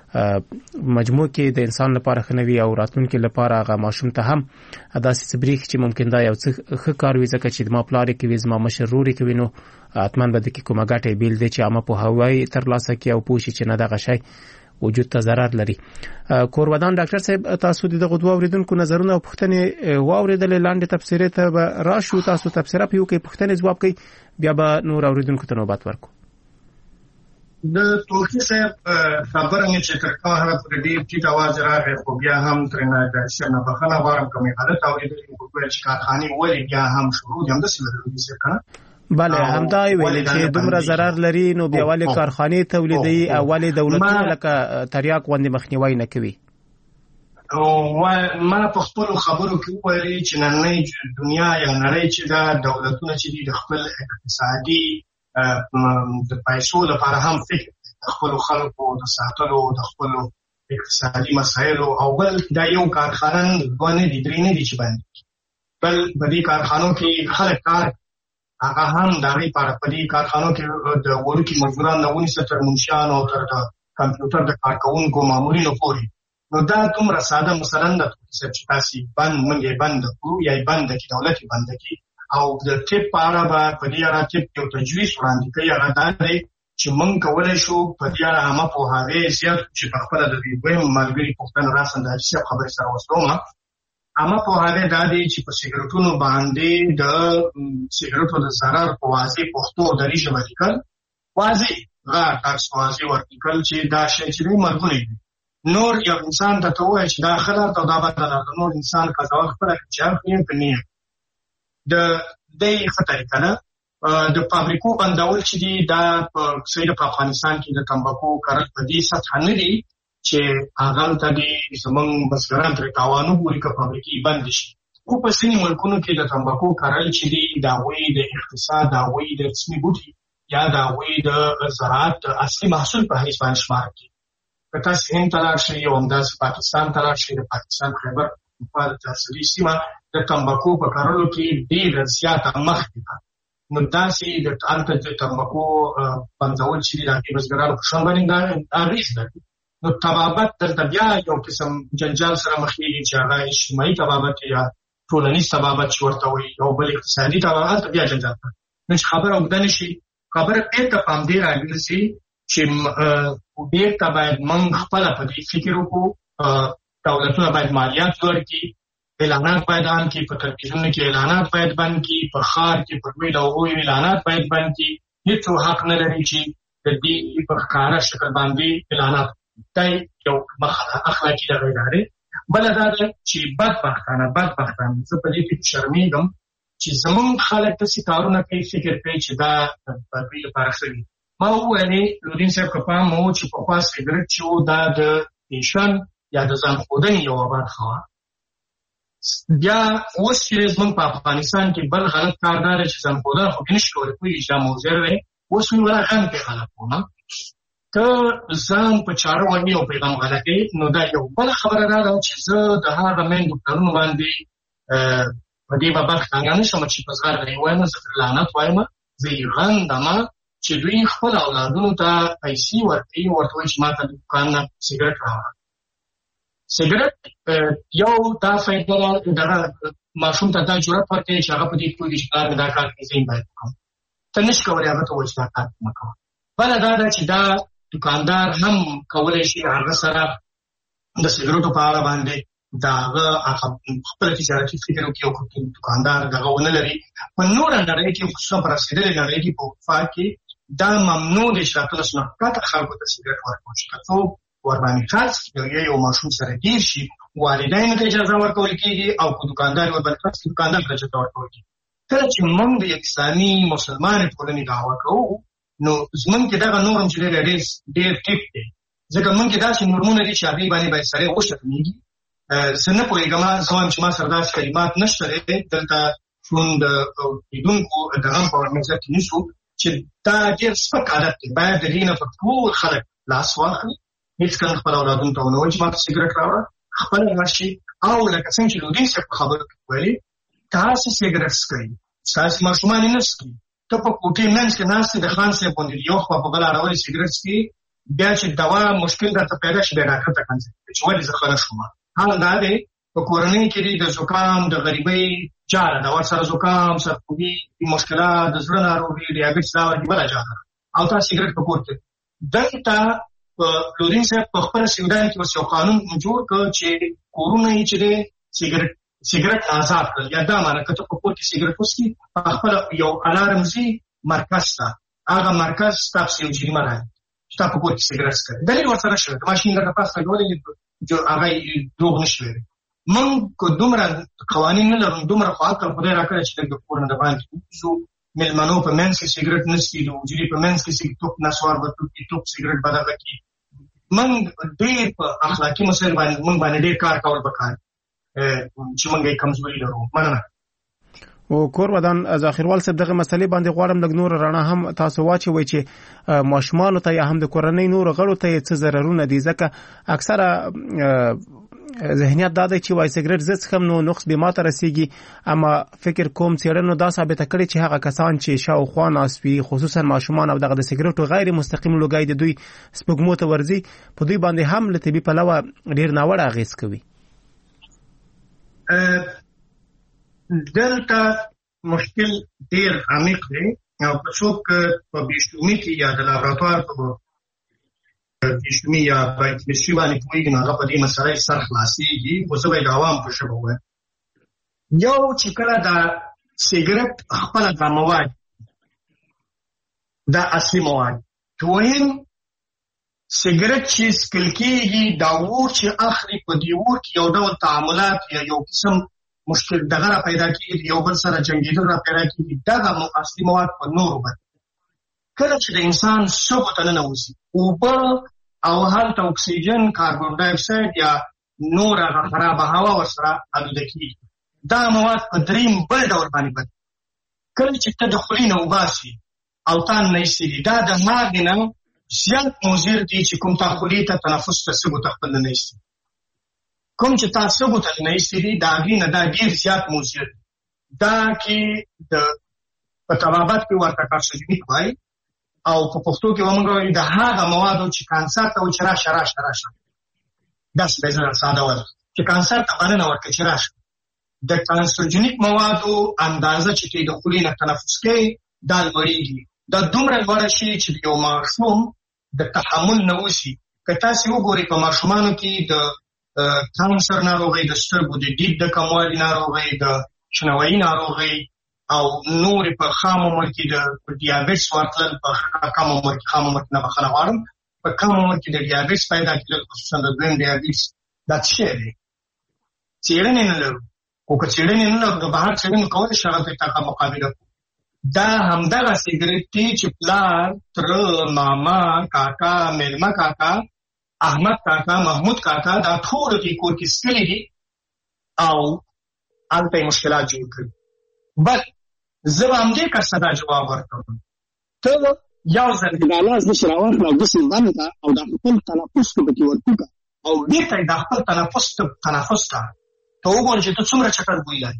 مجموع کې د انسان لپاره خنوي او راتلونکو لپاره هغه ماشوم ته هم داسې صبرېخ چې ممکن دا یو څه کار وي ځکه چې د ما پلار کې وي زما مشروري کوي نو اتمن به د کې کومه ګټه بیل دي چې عامه په هوای تر لاسه کې او پوښي چې نه دغه شی وجود ته ضرر لري کورودان ډاکټر صاحب تاسو دغه دوه اوریدونکو نظرونه او پوښتنې واوریدل لاندې تفسیرې ته راشو تاسو تفسیره پیو کې پوښتنې ځواب کوي بیا به نور اوریدونکو ته نوبت ورکو د توکي صاحب خبره نه چې تر هغه پر دې چې आवाज راغی خو بیا هم ترنه د شنه بخنه وارم کومه حالت اوریدل چې کارخانه ولې بیا هم شروع هم د سیمه څخه بله همدا ویل چې دومره ضرر لري نو بیا ولې کارخانه تولیدي اولې دولتونه لکه تریاق غوندې مخنیوي نه کوي او ما په خپل خبرو کې وایي چې نړۍ دنیا یا نړۍ چې دا دولتونه چې د خپل اقتصادي د پیسو لپاره هم فکر خپل خلکو د ساتلو د خپل اقتصادي مسایلو او بل دا یو کارخانه باندې د درې نه دي چې باندې بل بدی کارخانو کې خلک کار هغه هم د غي په دې کارخانو کې د ورکی مزدوران نه ونی ستر منشیان او تر د کمپیوټر د کارکونکو مامورینو پورې نو دا دومره ساده مثلا د چې تاسو باندې بند کو یا بند کې دولت بند کې او د ټیپ پاره په دې اړه چې یو تجویز وړاندې کوي هغه دا دی چې موږ کولای شو په دې اړه هم په هغه زیات چې په خپل د ویم ملګری پښتنه راسنده چې خبرې سره وسوم اما په هغه د دې چې په سیګریټونو باندې د سیګریټو د ضرر په واضح پښتو درې ژبه لیکل واضح تاسو واضح ورکل چې دا شی چې مرګونی نور یو انسان ته وایي چې دا خلک او دا بدل نور انسان قضاوت کوي چې هغه په نیت د دې خطر کنه د فابریکو بندول چې دا په سیده په افغانستان کې د تمباکو کارل په دې سطح نه دي چې هغه ته دې زمونږ بسګران تر تاوانو پورې کا فابریکې بند شي خو په سینې ملکونو کې د تمباکو کارل چې دا وی د اقتصاد دا وی د رسمي بوټي یا دا وی د زراعت اصلي محصول په حیث باندې شمار کړي کته هند تلار شي او همداس پاکستان تلار شي د پاکستان خیبر په تاسو سیمه د تمباکو په کارلو کې ډېر زیات مخ دي نو داسې د انت د تمباکو بندول چې د بسګرانو په شان باندې دا اغیز لري نو تبابت د بیا یو قسم جنجال سره مخېږي چې هغه اجتماعي تبابت یا ټولنیز تبابت ورته وي او بل اقتصادي تبابت بیا جنجال نو خبره وګدنه شي خبره ته پام دی راځي چې ډېر باید موږ خپل په دې فکر وکړو دولتونه باید مالیات ورکړي اعلانات باید ان کې په تلویزیون کې اعلانات باید بند کې په ښار کې په ویډیو او اعلانات باید بند کې هیڅ حق نه لري چې د دې په ښکارا شکل باندې اعلانات دای یو اخلاقی دغه لري بل دا چې بدبختانه زه په دې کې شرمېږم چې زمونږ خلک د سکارونه کوي فکر کوي چې دا په دې لپاره شوی ما وویلې لودین صاحب که پام مو چې پخوا سګرټ چې و دا د پیشن یا د ځان ښودنې یوه برخه وه. بیا اوس چې زموږ په افغانستان کې بل غلط کار دا دی چې ځان ښودنه خو نشي کولی پوهېږي چې دا مضر دی. اوس وایي ولا غم کې غلط ومه که ځان په چاره وړي او پیغام غلطوي نو دا یو بله خبره دا ده چې زه د هغه میندو پلرونو باندې په دې بابت ښکاره نه شم چې په زغرده یې وایم، زه تر لعنت وایم، زه یې غندمه چې دوی خپل اولادونو ته پیسې ورکوي، ورته وایي چې ما ته د دوکان نه سګرټ راوړه. سګرټ یو دا فایده ده دغه ماشوم ته دا جرأت ورکوي چې هغه په دې پوهېږي چې پلار مې دا کار کوي زه یې باید وکړم. ته نشي کولی هغه ته ووایي چې دا کار مه کوه. بله دا ده چې دا دوکاندار هم کولی شي هغه سره د سګرټو په اړه باندې د هغه خپله تجارتي فکر وکړي او دوکاندار دغه ونه لري. په نوره نړۍ کې خصوصا په رسېدلې نړۍ کې په اروپا کې دا ممنوع دی چې اتلس نه ښکته خلکو ته سګرټ ورکول شي. که څوک ورباندې خرڅ کړي یو ماشوم سره ګیر شي والدینو ته اجازه ورکول کېږي او که دوکاندار ورباندې خرڅ کړي دوکاندار ته اجازه ورکول کېږي. کله چې موږ د اسلامي مسلمانې ټولنې دعوه کوو نو زموږ کې دغه نورم چې ډېر ټیټ دی، ځکه موږ کې داسې نورمونه دي چې هغې باندې باید سړی وشرمېږي. زه نه پوهېږم، زه وایم چې ما سره داسې کلمات نشته دی دلته ژوند لیدونکو د غم په نظر کې نیسو چې دا ډېر سپک عادت دی. باید د دې نه په ټول خلک لاس واخلي، هېڅکله خپل اولادونو ته ونه وایي چې ما ته سګرټ راوړه، خپله راشي او لکه څنګه چې لودین صاحب په خبرو کې ویلي تاسې سګرټ څکوئ، ستاسې ماشومان یې نه څکي، ته په کوټې منځ کې ناست د خان صاحب غوندې یو خوا په بله اړولې سګرټ څکي، بیا چې دوا مشکل درته پیدا شي بیا ډاکټر ته کنسلټ کړې چې ولې زه ښه نه شوم. حال دا دی په کورنۍ کې د زکام د غریبۍ جاله ده، ورسره زکام سرخوږي مشکلات د زړه ناروغي ډیابیټس دا ورته بله جاله ده او تا سګرټ په کور کې دلته لودین صاحب په خپله سویډن کې اوس یو قانون جوړ کړ چې کورونه یې چې دی سګرټ آزاد کړل. یا دا معنی که ته په کور کې سګرټ وڅکي په خپله یو الارم ځي مرکز ته، هغه مرکز ستا پسې یو جریمه راځي چې تا په کور کې سګرټ څکوي. دلیل ورسره شوی د ماشین درته پاس لګولی هغه دروغ نه شي ویلی. موږ که دومره قوانین نه لرو دومره خو عقل خدای راکړی چې لږ د کور نه د باندې ووځو، مېلمنو په منځ کې سګرټ نه څکي، د حجرې په منځ کې توپ نسوار به توکي، توپ سګرټ به دغه کړي. موږ ډېر په اخلاقي مسایل باندې موږ باندې ډېر کار کول پکار چې موږ یې کمزوري لرو. مننه. او کور ودان ظاهروال صاحب دغه مسلې باندې غواړم لږ نور رڼا هم تاسو واچوئ چې ماشومانو ته یا هم د کورنۍ نورو غړو ته څه ضررونه دي، ځکه اکثره ذهنیت دا دی چې وای سګرټ زه څښم نو نقص به ما ته رسیږي، اما فکر کوم څېړنو دا ثابته کړې چې هغه کسان چې شاوخوا ناست وي خصوصا ماشومان او دغه د سګرټو غیر مستقیم لوګی د دوی سپږمو ته ورځي په دوی باندې هم له طبي پلوه ډېر ناوړه اغېز کوي. دلته مشکل ډېر عمیق دی او که څوک په بیشتومي کې یا د لابراتوار په بیشتومي یا بایوکیمستري باندې پوهېږي نو هغه په دې مسله یې سر خلاصېږي. خو زه به یې د عوام په ژبه ووایم. یو چې کله دا سګرټ خپله دا مواد دا اصلي مواد، دویم سګرټ چې څکل کېږي دا اور چې اخلي په دې اور کې یو ډول تعاملات یا یو قسم مشکل دغه را پیدا کېږي، یو بل سره جنګېدل را پیدا کېږي. دغه اصلي مواد په نورو باندې کله چې د انسان سږو ته ننوځي اوبه او هلته اکسیجن کاربن ډای اکساید یا نور هغه خرابه هوا ورسره آلوده کېږي. دا مواد په دریم بل ډول باندې بدل کله چې ته د خولې نه وباسي او تا نه ایستلي دا د هغې نه زیات مضر دي چې کوم تا خولې ته تنفس ته سږو ته خپل نه ایستي. کوم چې تا سږو ته نه ایستلي د هغې نه دا ډېر زیات مضر دي. دا کې په طبابت کې ورته کارسوجنیک وایي او په پښتو کې ومونږ وایو د هغه موادو چې کانسر ته وایي چې راشه داسې به زه ساده وایم چې کانسر ته بلنه ورکړي چې راشه. د کانسرجنیک موادو اندازه چې ته د خولې نه تنفس کوې دا لوړېږي. دا دومره لوړه شي چې د یو ماشوم د تحمل نه وشي. که تاسې وګورئ په ماشومانو کې د کانسر ناروغۍ، د سترګو د دید د کموالي ناروغۍ، د شنوایي ناروغۍ او نورې په خام عمر کې د ډیابیټس ورتلل، په کم عمر کې خام عمر کې نه بخښنه غواړم په کم عمر کې د ډیابیټس پیدا کېدل خصوصا د دویم ډیابیټس دا څه شی دی؟ څېړنې نه لرو. خو که څېړنې نه لرو نو بهر څېړنې کولی شي هغه ته مقابله کړو. دا همدغه سیګریټ دی چې پلار تر ماما کاکا میلمه کاکا احمد کاکا محمود کاکا دا ټول دې کور کې سکلي دي او هلته مشکلات جوړ کړي. بل زه به همدې کس ته دا جواب ورکوم، ته یو ځل دا لاس داسې راواخله او داسې بند کړه او دا خپل تنفس ته پکې ورکوکړه او بېرته یې دا خپل تنفس کړه، ته وګورې چې ته څومره چټک بوی لري.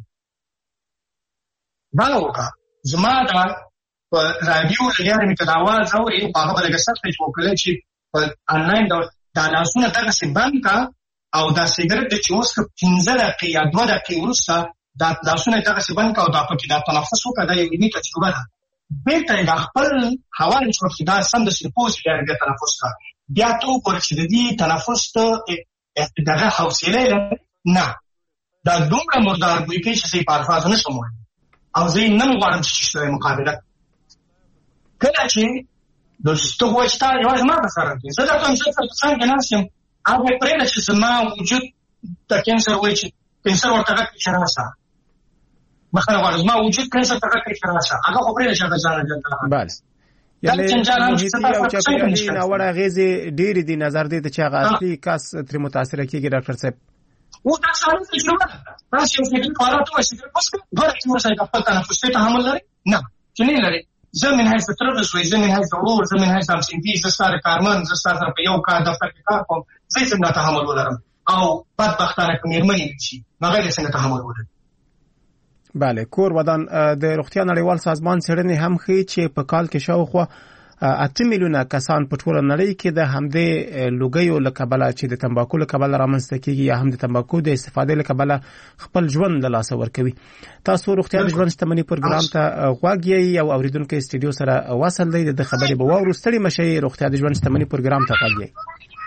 دا وکړه. زما دا په راډیو له لارې مې که د اواز اورې هغه به لږه سخته چې وکړی چې په انلاین ډول دا لاسونه دغسې بند کړه او دا سیګرټ دی چې اوس که 15 دقیقې یا 2 دقیقې وروسته دا لاسونه یې دغسې بند کړه او دا پکې دا تنفس وکړه. دا یو علمي تجربه ده. بېرته یې دا خپل هوا چې وکړي دا سمدستي د پوزې لارې بیا تنفس کړه. بیا ته وګوره چې د دې تنفس ته دغه حوصله یې لري؟ نه. دا دومره مردار بوی کوي چې زه یې په الفاظو نشم ویلی او زه یې نه غواړم چې سره مقابله کله چې ته وایې چې تا یوازې ما په سره کوي. زه درته وایم زه درته څنګه ناست یم هغه یې پرېږده چې زما وجود د کینسر وایي چې کینسر ورته غږ کړي چې راشه بخښنه غواړم زما وجود کینسر ته غږ کړي چې راشه هغه خو پرېږده چې هغه ځان بله یعنې محیطي او چاپېریالي ناوړه اغېزې ډېرې دي. نظر دی ته چې هغه اصلي کس ترې متاثره کېږي ډاکټر صاحب. او دا سالم تجربه ده. تاسو یو سیګریټ خوراک وایي سیګریټ وڅښئ ګوره چې اوس یې خپل تنفس ته تحمل لري؟ نه چې نه لري. زه من حیث د تره زوی، زه من حیث د ورور، زه من حیث د همصنفي، زه ستا د کارمند، زه ستا سره په یو کار دفتر کې کار کوم، زه یې څنګه تحمل ولرم او بدبختانه که مېرمن یې شي نو هغه یې څنګه تحمل ولري. بله کور ودان د روغتیا نړیوال سازمان څېړنې هم ښیي چې په کال کې شاوخوا 8 میلیونه کسان په ټوله نړۍ کې د همدې لوګیو له کبله چې د تمباکو له کبله رامنځته کېږي یا هم د تمباکو د استفادې له کبله خپل ژوند له لاسه ورکوي. تاسو روغتیا د ژوند شتمني پروګرام ته غوږ یې او اوریدونکو استودیو سره وصل دی د خبرې به واورو. ستړي مشئ روغتیا د ژوند شتمني پروګرام ته غوږ یې.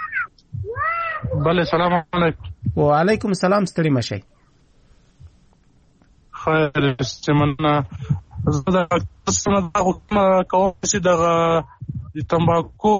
بله سلام علیکم. وعلیکم السلام. ستړي مشئ. خیر استمنه زه دا حکومت کوم چې د تمباکو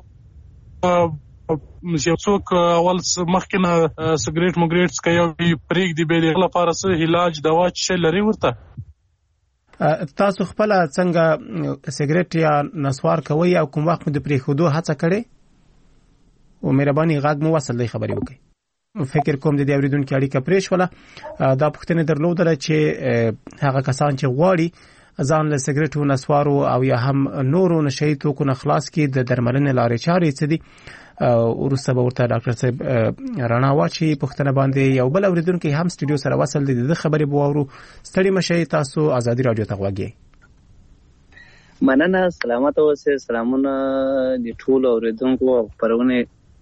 یو څوک اول مخکې نه سګریټ مګریټ کوي پرېږدي بیا د هغه لپاره څه علاج دوا شی لري ورته؟ تاسو خپله څنګه سګریټ یا نسوار کوئ او کوم وخت مو د پرېښودو هڅه کړې؟ او مهرباني غږ مو وصل دی خبرې وکړئ. فکر کوم د دې اوریدونکو اړیکه پرې شوله. دا پوښتنه درلودله چې هغه کسان چې غواړي ځان له سګریټو نسوارو او یا هم نورو نشهیي توکو نه خلاص کړي د درملنې لارې چارې څه دي؟ وروسته به ورته ډاکټر صاحب رڼا واچوي پوښتنه باندې. یو بل اوریدونکی هم سټوډیو سره وصل دی د خبرې به واورو. ستړي مشئ. تاسو ازادي راډیو ته غوږ یې. مننه. سلامت اوسئ. سلامونه د ټولو اوریدونکو او خپرونې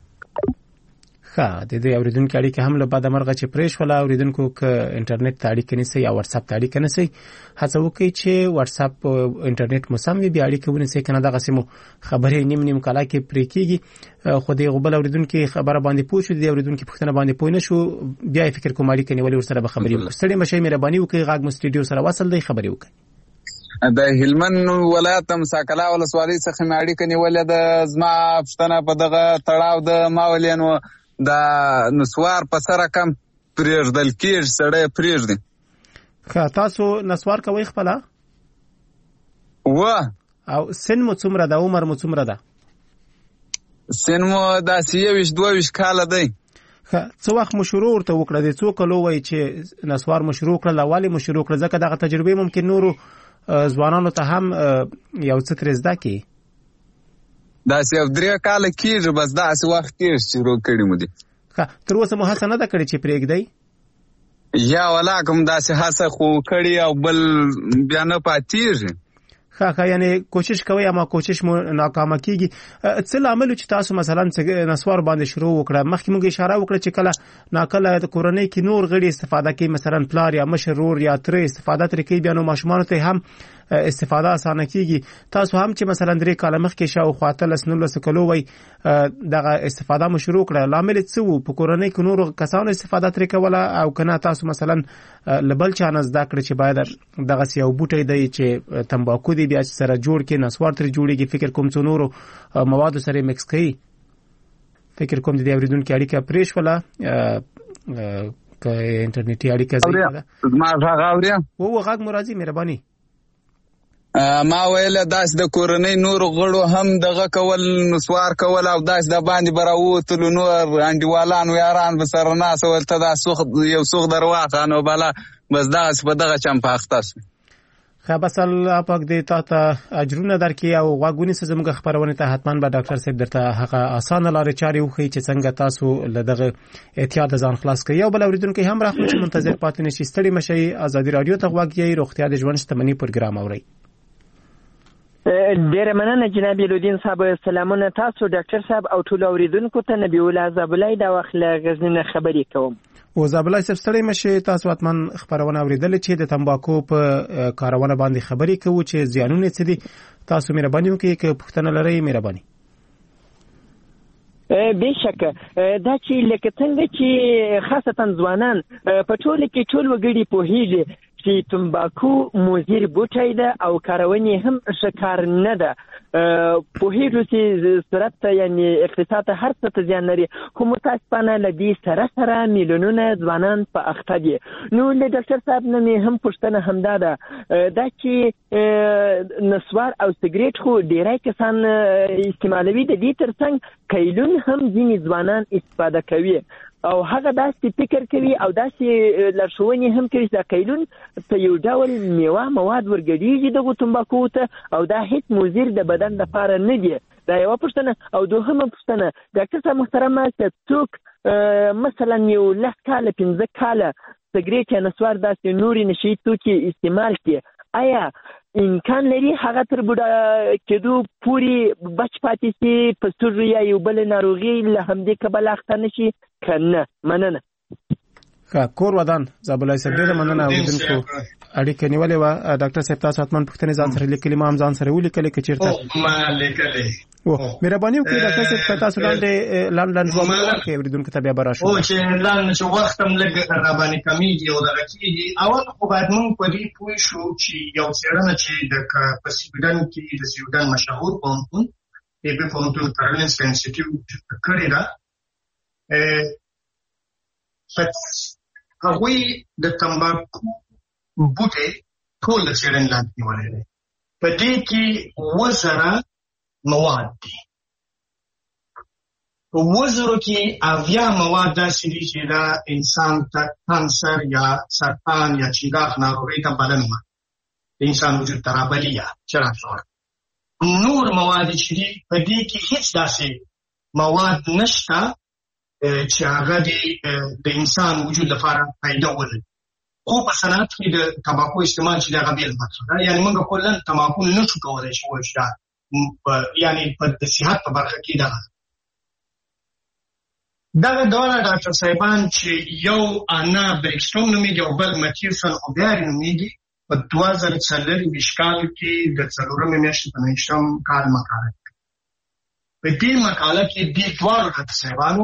د دې اوریدونکو اړیکه هم له بده مرغه چې پرې شوله. اوریدونکو که انټرنیټ ته اړیکه نیسئ یا واتساپ ته اړیکه نیسئ هڅه وکړئ چې واتساپ انټرنیټ مو سم وي بیا اړیکه ونیسئ که نه دغسې مو خبرې نیم کاله کې پرې کېږي. خو د یو بل اوریدونکي خبره باندې پوه شو د دې اوریدونکي پوښتنه باندې پوه نه شو بیا یې فکر کوم اړیکه نیولې ورسره به خبرې وکړو. ستړي مشئ. مهرباني وکړئ غږ مو سټوډیو سره وصل دی خبرې وکړئ. د هلمند ولایت مساکلا ولسوالۍ څخه مې اړیکه نیولې ده. زما پوښتنه په دغه تړاو د ماولینو دا نسوار په سره کم پرېږدل کېږي سړی پرېږدي. تاسو نسوار کوئ خپله؟ او سن مو څومره ده؟ عمر مو څومره ده؟ سن مو داسې 21-22 کاله دی. څه وخت مو شروع ورته وکړه؟ د څو کلو وایي چې نسوار مو شروع کړل؟ ولې مو شروع کړل؟ ځکه دغه تجربې ممکن نورو ځوانانو ته هم یو څه ترې زده کړي. داسې 3 کاله کېږي بس داسې وخت کېږي چې شروع کړي مو دي. تر اوسه مو هڅه نه ده کړې چې پرېږدئ؟ یا ولا کوم داسې هڅه خو کړي او بل بیا نه پاتېږي. یعنی کوشش کوئ اما کوشش مو ناکامه کیږي. څه لامل چې تاسو مثلا نسوار باندې شروع وکړه؟ مخکې موږ اشاره وکړه چې کله ناکله د کورنۍ کې نور غړي استفاده کوي مثلا پلار یا مشر ورور یا تره استفاده ترې کوي بیا نو ماشومانو ته هم استفاده اسانه کیږي. تاسو هم چې مثلا 3 کاله مخکې شاوخوا 19 کلو وای دغه استفاده مو شروع کړه لامل څه وو؟ په کورنۍ کې نور کسانو استفاده ترې کوله او کنه تاسو مثلا لبل چا نه زده کړ چې باید دغه یو بوټی دی چې تمباکو دی بیا سره جوړ کې نسوار تر جوړیږي فکر کوم څو نورو مواد سره مکس کوي. فکر کوم د دې اوریدونکو اړیکه پرېښ ولا که انټرنیټي اړیکه ځای ده. ما غاوریا وو غږ مرادي مهرباني ما ویل داس د کورنۍ نور غړو هم دغه کول نسوار کول او داس د باندې براوتلو نور انډیوالان یاران به سره ناس ولته دا یو سوخ درواخه نو بالا بس داس په دغه چم پاختاس خبسل پاک دی تا اجرونه درکې او غوګونی سزمګه خبرونه ته حتمان به ډاکټر صاحب درته هغه اسانه لارې چارې وخی چې څنګه تاسو لدغه احتیاط ځان خلاص کړئ. یو بل اوریدونکو هم راخلو چې منتظر پاتې نشي ستړي مشي. ازادي رادیو ته غوږی روغتیا د ژوند شتمنۍ پروګرام اوري. ډیره مننه جناب لودین صاحب. سلامونه تاسو ډاکټر صاحب او ټول اوریدونکو ته. نبی الله زابلای دا وخت غزنه خبري کوم. او زابلای صاحب ستړي مشي. تاسو اتمن خبرونه اوریدل چې د تمباکو په کارونه باندې خبري کوو چې زیانونه څه دي. تاسو مهرباني وکړئ که پوښتنه لرئ مهرباني. بشک دا چې لکه څنګه چې خاصتا ځوانان په ټول کې ټول وګړي پوهیږي چې تمباکو مضر بوټی ده او کارونه هم شکار نه ده. پوهیږي چې صورت یعنی اقتصاد هر څه ته زیان لري خو متاسفانه لدی سره میلیونونه ځوانان په اخته دي. نو له ډاکټر صاحب نه هم پوښتنه همدا ده دا چې نسوار او سیګریټ خو ډیری کسان استعمالوي د دې ترڅنګ کیلون هم ځینې ځوانان استفاده کوي او هغه داسې فکر کوي او داسې لارښوونې هم کوي چې دا کیلون په یو ډول میوه مواد ورګډېږي دغو تمباکو ته او دا هیڅ مضر د بدن لپاره نه دي. دا یوه پوښتنه. او دوهمه پوښتنه ډاکټر صاحب محترمه چې څوک مثلا یو 10 کاله 15 کاله سیګریټ یا نسوار داسې نورې نشي توکي استعمال کړي آیا امکان لري هغه تر بوډا کېدو پورې بچ پاتې شي په سږو یا یو بل ناروغي له همدې کبله اخته نشي که نه؟ مننه. کور ودان زابلای صاحب ډېره مننه. اوریدونکو اړیکه نیولې وه. ډاکټر صاحب تاسو حتما پوښتنې ځان سره لیکلي ما هم ځان سره ولیکلې که چېرته مهرباني وکړئ ډاکټر صاحب که تاسو لنډ ځواب ورکړئ اوریدونکو ته بیا به راشو. چې لنډ چې وخت هم لږ راباندې کمیږي او دغه کېږي. اول خو باید موږ په دې پوه شو چې یو څېړنه چې په سویډن کې د سویډن مشهور پوهنتون ایبي پوهنتون کارولینسکا انسټیټیوټ کړې ده هغوی د تمباکو بوټی ټول د څېړنې لاندې نیولی دی. په دې کې 1000 مواد دي. په 1000 کې 80 مواد داسې دي چې دا انسان ته کانسر یا سرطان یا چنګاښ ناروغۍ ته بلنه د انسان وجود ته رابلي یا چراغ. نور مواد چې دي په دې کې هیڅ داسې مواد نشته چې هغه د انسان وجود لپاره فایده ولري. خو په صنعت کې د تمباکو استعمال چې هغه بیل مطلب ده. یعنې موږ کلا تمباکو نه شو کولی چې وایو چې دا یعنې د صحت په برخه کې دغه دواړه ډاکټر صاحبان چې یو انا بریکسټون نومېږي او بل متیوسن اوبیاري نومېږي په 2024 کال کې د 4مې میاشتې په 9 کال مقاله کوي. په دې مقاله کې دې دواړو ډاکټر صاحبانو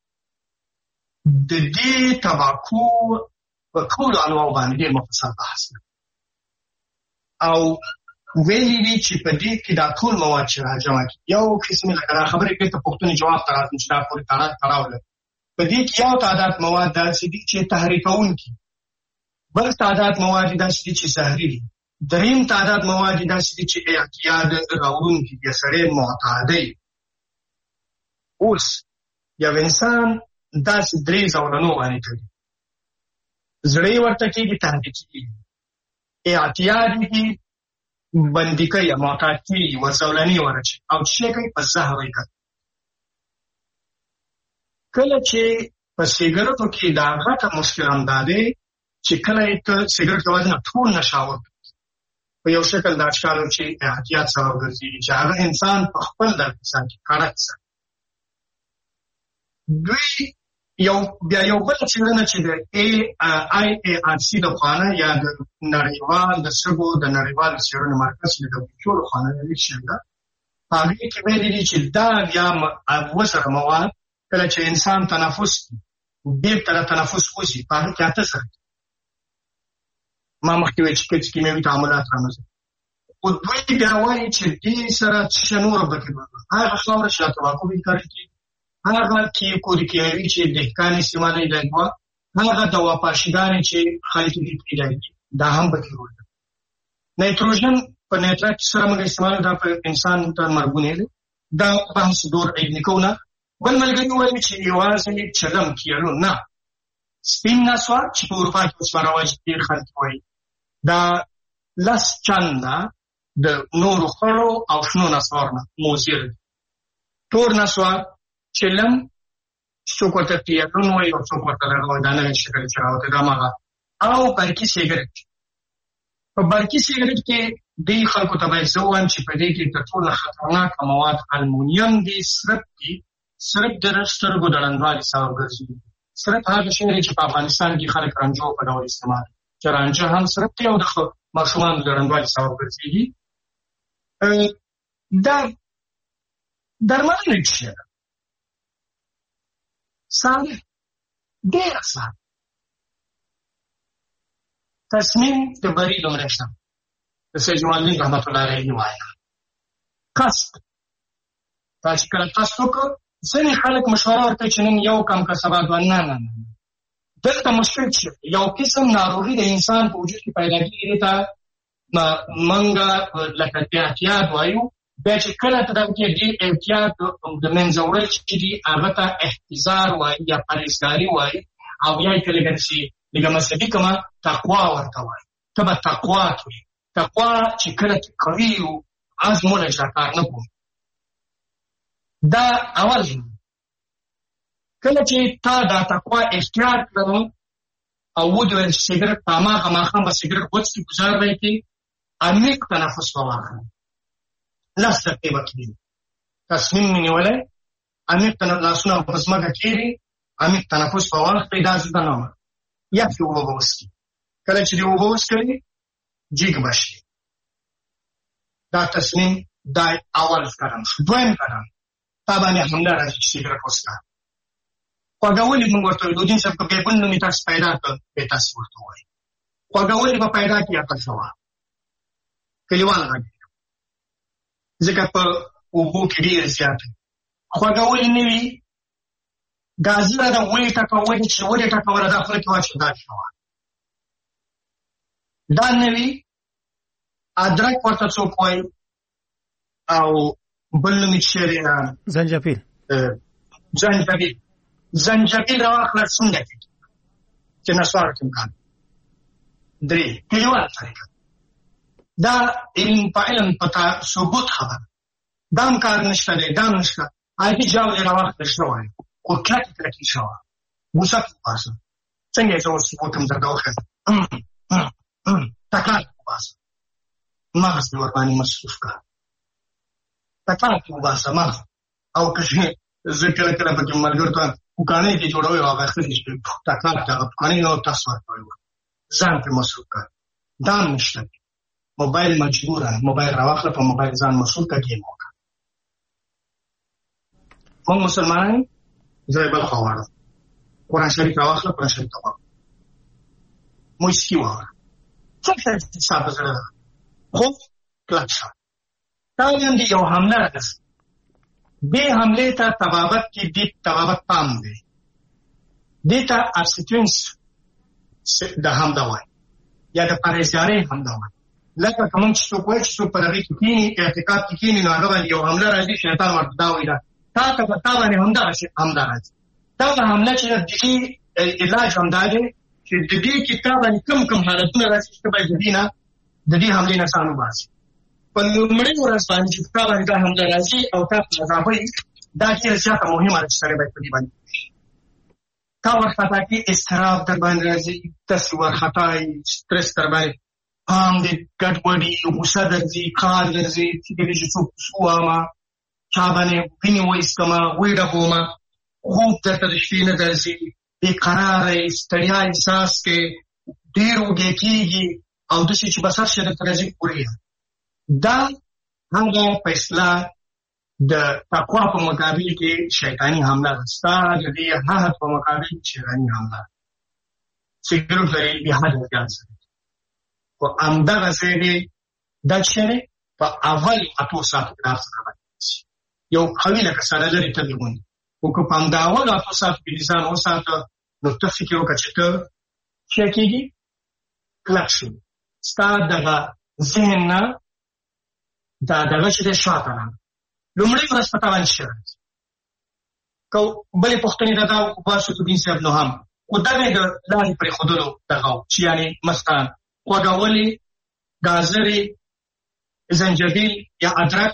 د دې تمباکو په ټولو انواعو باندې ډېر مفصل بحث کوي او ویلي دي چې په دې کې دا ټول مواد چې راجمع کړي یو قسم لکه دا خبرې بېرته پوښتنې جواب ته راځم چې دا پورې تړاو لري. په دې کې یو تعداد مواد داسې دي چې تحریکوونکي، بل تعداد مواد داسې دي چې زهري دي، دریم تعداد مواد داسې دي چې اعتیاد راوړونکي دي، سړی معتادی. اوس یو انسان داسې 3 ډولونه باندې کوي. زړه ورته کېږي، تحریکي کېږي، اعتیاد کېږي، بندي کوي، معتاد کېږي، ورزولني ورچي او چې کوي په زهر یې کوي. کله چې په سیګرټو کې دا غټه مشکل هم دا دی چې کله یې ته سیګرټ کولی نه ټول نشاور په یو شکل دا ښکارو چې احتیاط سبب ګرځېږي چې هغه انسان په خپل در انسان کې کړک ساتي. دوی بیا یو بله څېړنه چې د IARC د خواله یا د نړیوال د سږو د نړیوال څېړنې مرکز د WHO له خوا ویل شوې ده، په هغې کې ویلي دي چې دا بیا 200 مواد کله چې انسان تنفس بېرته له تنفس وځي په هغې کې 800 ما مخکې ویل چې کیمیاوي تعاملات رامنځته. خو دوی بیا وایي چې دې سره څه نوره پکې هغه خاوره چې د تمباکو بیکاري کېږي، هغه کیمیاوي چې دهقان استعمالوي دا دوه، هغه دواپاشیګانې چې خلک دې پیدا کړي دا هم پکې رول لري. نایتروجن په نیټرک سره موږ استعمال دا په انسان ته مرګونه دي دا بحث دور علمي کوونه بل ملګری وایي چې یوازې چلم کیلو نه سپین نسوار چې په اروپا کې اوس رواج ډېر خلک وایي دا لس چنده د نورو خړو او شنو نسوار نه موزیر تور نسوار چلم څوک ورته پیالون وایي او څوک ورته دغه دا نوی شکل چې راوتی دا هماغه او برقي سیګرټ په برقي سیګرټ کې دې خلکو ته باید زه ووایم چې په دې کې تر ټولو خطرناکه مواد المونیم دي سرپ دي سرپ د سترګو د ړندوالي سبب ګرځي سرپ هغه شی دی چې په افغانستان کې خلک رانجو په ډول استعمال چې رانجه هم سرپ دی او د ماشومانو د ړندوالي سبب ګرځي دا درملنه څه ده ساده ډېره ساده تصمیم د بری لومړی شته د سید جمالدین رحمت الله علیه وایي قصد دا چې کله قصد وکړو ځینې خلک مشوره ورکوي چې نن یو کم که سبا دوه نه دلته مشکل چې یو قسم ناروغي د انسان په وجود کې پیدا کېږي ته منګه لکه احتیاط وایو بیا چې کله ته دغه کې دې احتیاط د منځه وړل چې دي هغه ته احتضار وایي یا پرهیزګاري وایي او بیا یې کله ګرځي لکه مذهبي کما تقوا ورته وایي ته به تقوا کوي تقوا چې کله کې قوي وو عزمونه چې کار نه کوي دا اول کله چې تا دا تقوا اختیار کړو او ودویل سیګرټ په هماغه ماښام به سیګرټ وڅکي ګزار به یې کوي عمیق تنفس به واخلي لس دقیقې به کېږي تصمیم مې نیولی عمیق لاسونه په ځمکه کېږدي عمیق تنفس به واخلي دا زده نه وه یخې اوبه به وڅکي کله چې دې اوبه وڅکوي جیګ به شي دا تصمیم دا اول قدم شو دویم قدم تا باندې حمله راځي چې سیګرټ وڅکه خوږولي موږ ورته وایو دودین صاحب که بیا بل نوم یې تاسو پیدا کړ بیا تاسو ورته وایي خوږولي به پیدا کړي عقل شوه کلیوال غږ ځکه په اوبو کې ډېر زیات خوږولي نه وي ګازي را ده ولې ټکولې چې ولې ټکوله دا خوله کې واچوه دا شوه دا نه وي ادرک ورته څوک وایي او بل نوم یې چې دی زنجبیل راواخله څنګه کېږي چې نسوارو کې امکان درې کلیوال طریقه دا علم په علم په ثبوت خبره دا هم کار نشته دی دا هم نشته آیتي جاو یې راواخله شته وایي خو کلکې کلکې شوه بوسه وباسه څنګه یې زه اوس ثبوت هم درته وښیم تکرار وباسه مغز دې ورباندې مصروف کړه تکرار وباسه مغز او که زه کله کله پکې ملګرو ته پوکانۍ کې جوړوي او هغه ښه دي چې تکرار ته هغه پوکانۍ نه تاسو ورکوئ ځان پرې مصروف کړه دا هم نشته موبایل مجبوره موبایل راواخله په موبایل ځان مصروف کړه ګیم وکړه موږ مسلمانان زه یې بل خوا واړم قرآن شریف راواخله قرآن شریف ته واړم موسیقي واوره څه شی ستا په زړه ده خو کلک شه دا هم د یو حمله راځي دې حملې ته طبابت کې دې طبابت پام دی دې ته ابسټینس د حمله وایي یا د پرهیزګارۍ حمله وایي لکه که موږ چې څوک وایي چې څوک په دغې کې کښېني اعتقاد کې کښېني نو هغه باندې یو حمله راځي شیطان ورته دا وایي تا ته په تا باندې همدغسې حمله راځي دغه حمله چې د دې علاج همدا دی چې د دې کې تا باندې کم حالتونه راځي چې ته باید د دې نه د دې حملې نه ځان وباسي په لومړۍ ورځ باندې چې تا باندې دا حمله راځي او تا په عذابوي دا ډېره زیاته مهمه ده چې سړی باید په دې باندې تا ورخطا کې اضطراب در باندې راځي تاسې ورخطایي سټرس در باندې پام دې ګډوډي غوسه درځي کار درځي فکر چې څوک وواما چا باندې وینې وایستمه ویډبومه خوب درته د شپې نه درځي بېقراره یې ستړیا احساس کې ډېر وږی کېږي او داسې چې بس هر شی درته راځي وړي دا هغه په اصطلاح د تقوا په مقابل کې شیطاني حمله ده ستا د دې حد په مقابل کې شیطاني حمله ده سیګرټ لري بې حده زیات سره خو همدغه ځای دی دا چې دی په اول اتو ساعتو کې دا څه یو قوي لکه سره لرې تلې غوندې خو که په همدا اولو اتو ساعتو کې ځان وساته نو ته فکر وکړه چې ته څه کېږي کلک شو ستا دغه ذهن نه دا دغه چې د شاته نه لومړی ورځ په تاوان شي کو بلې پښتنې دا واسو د دین صاحب نو هم او دغه د لارې پرې خودلو دغه چې یعنی مستان خوګاولي گازري زنجبیل یا ادرک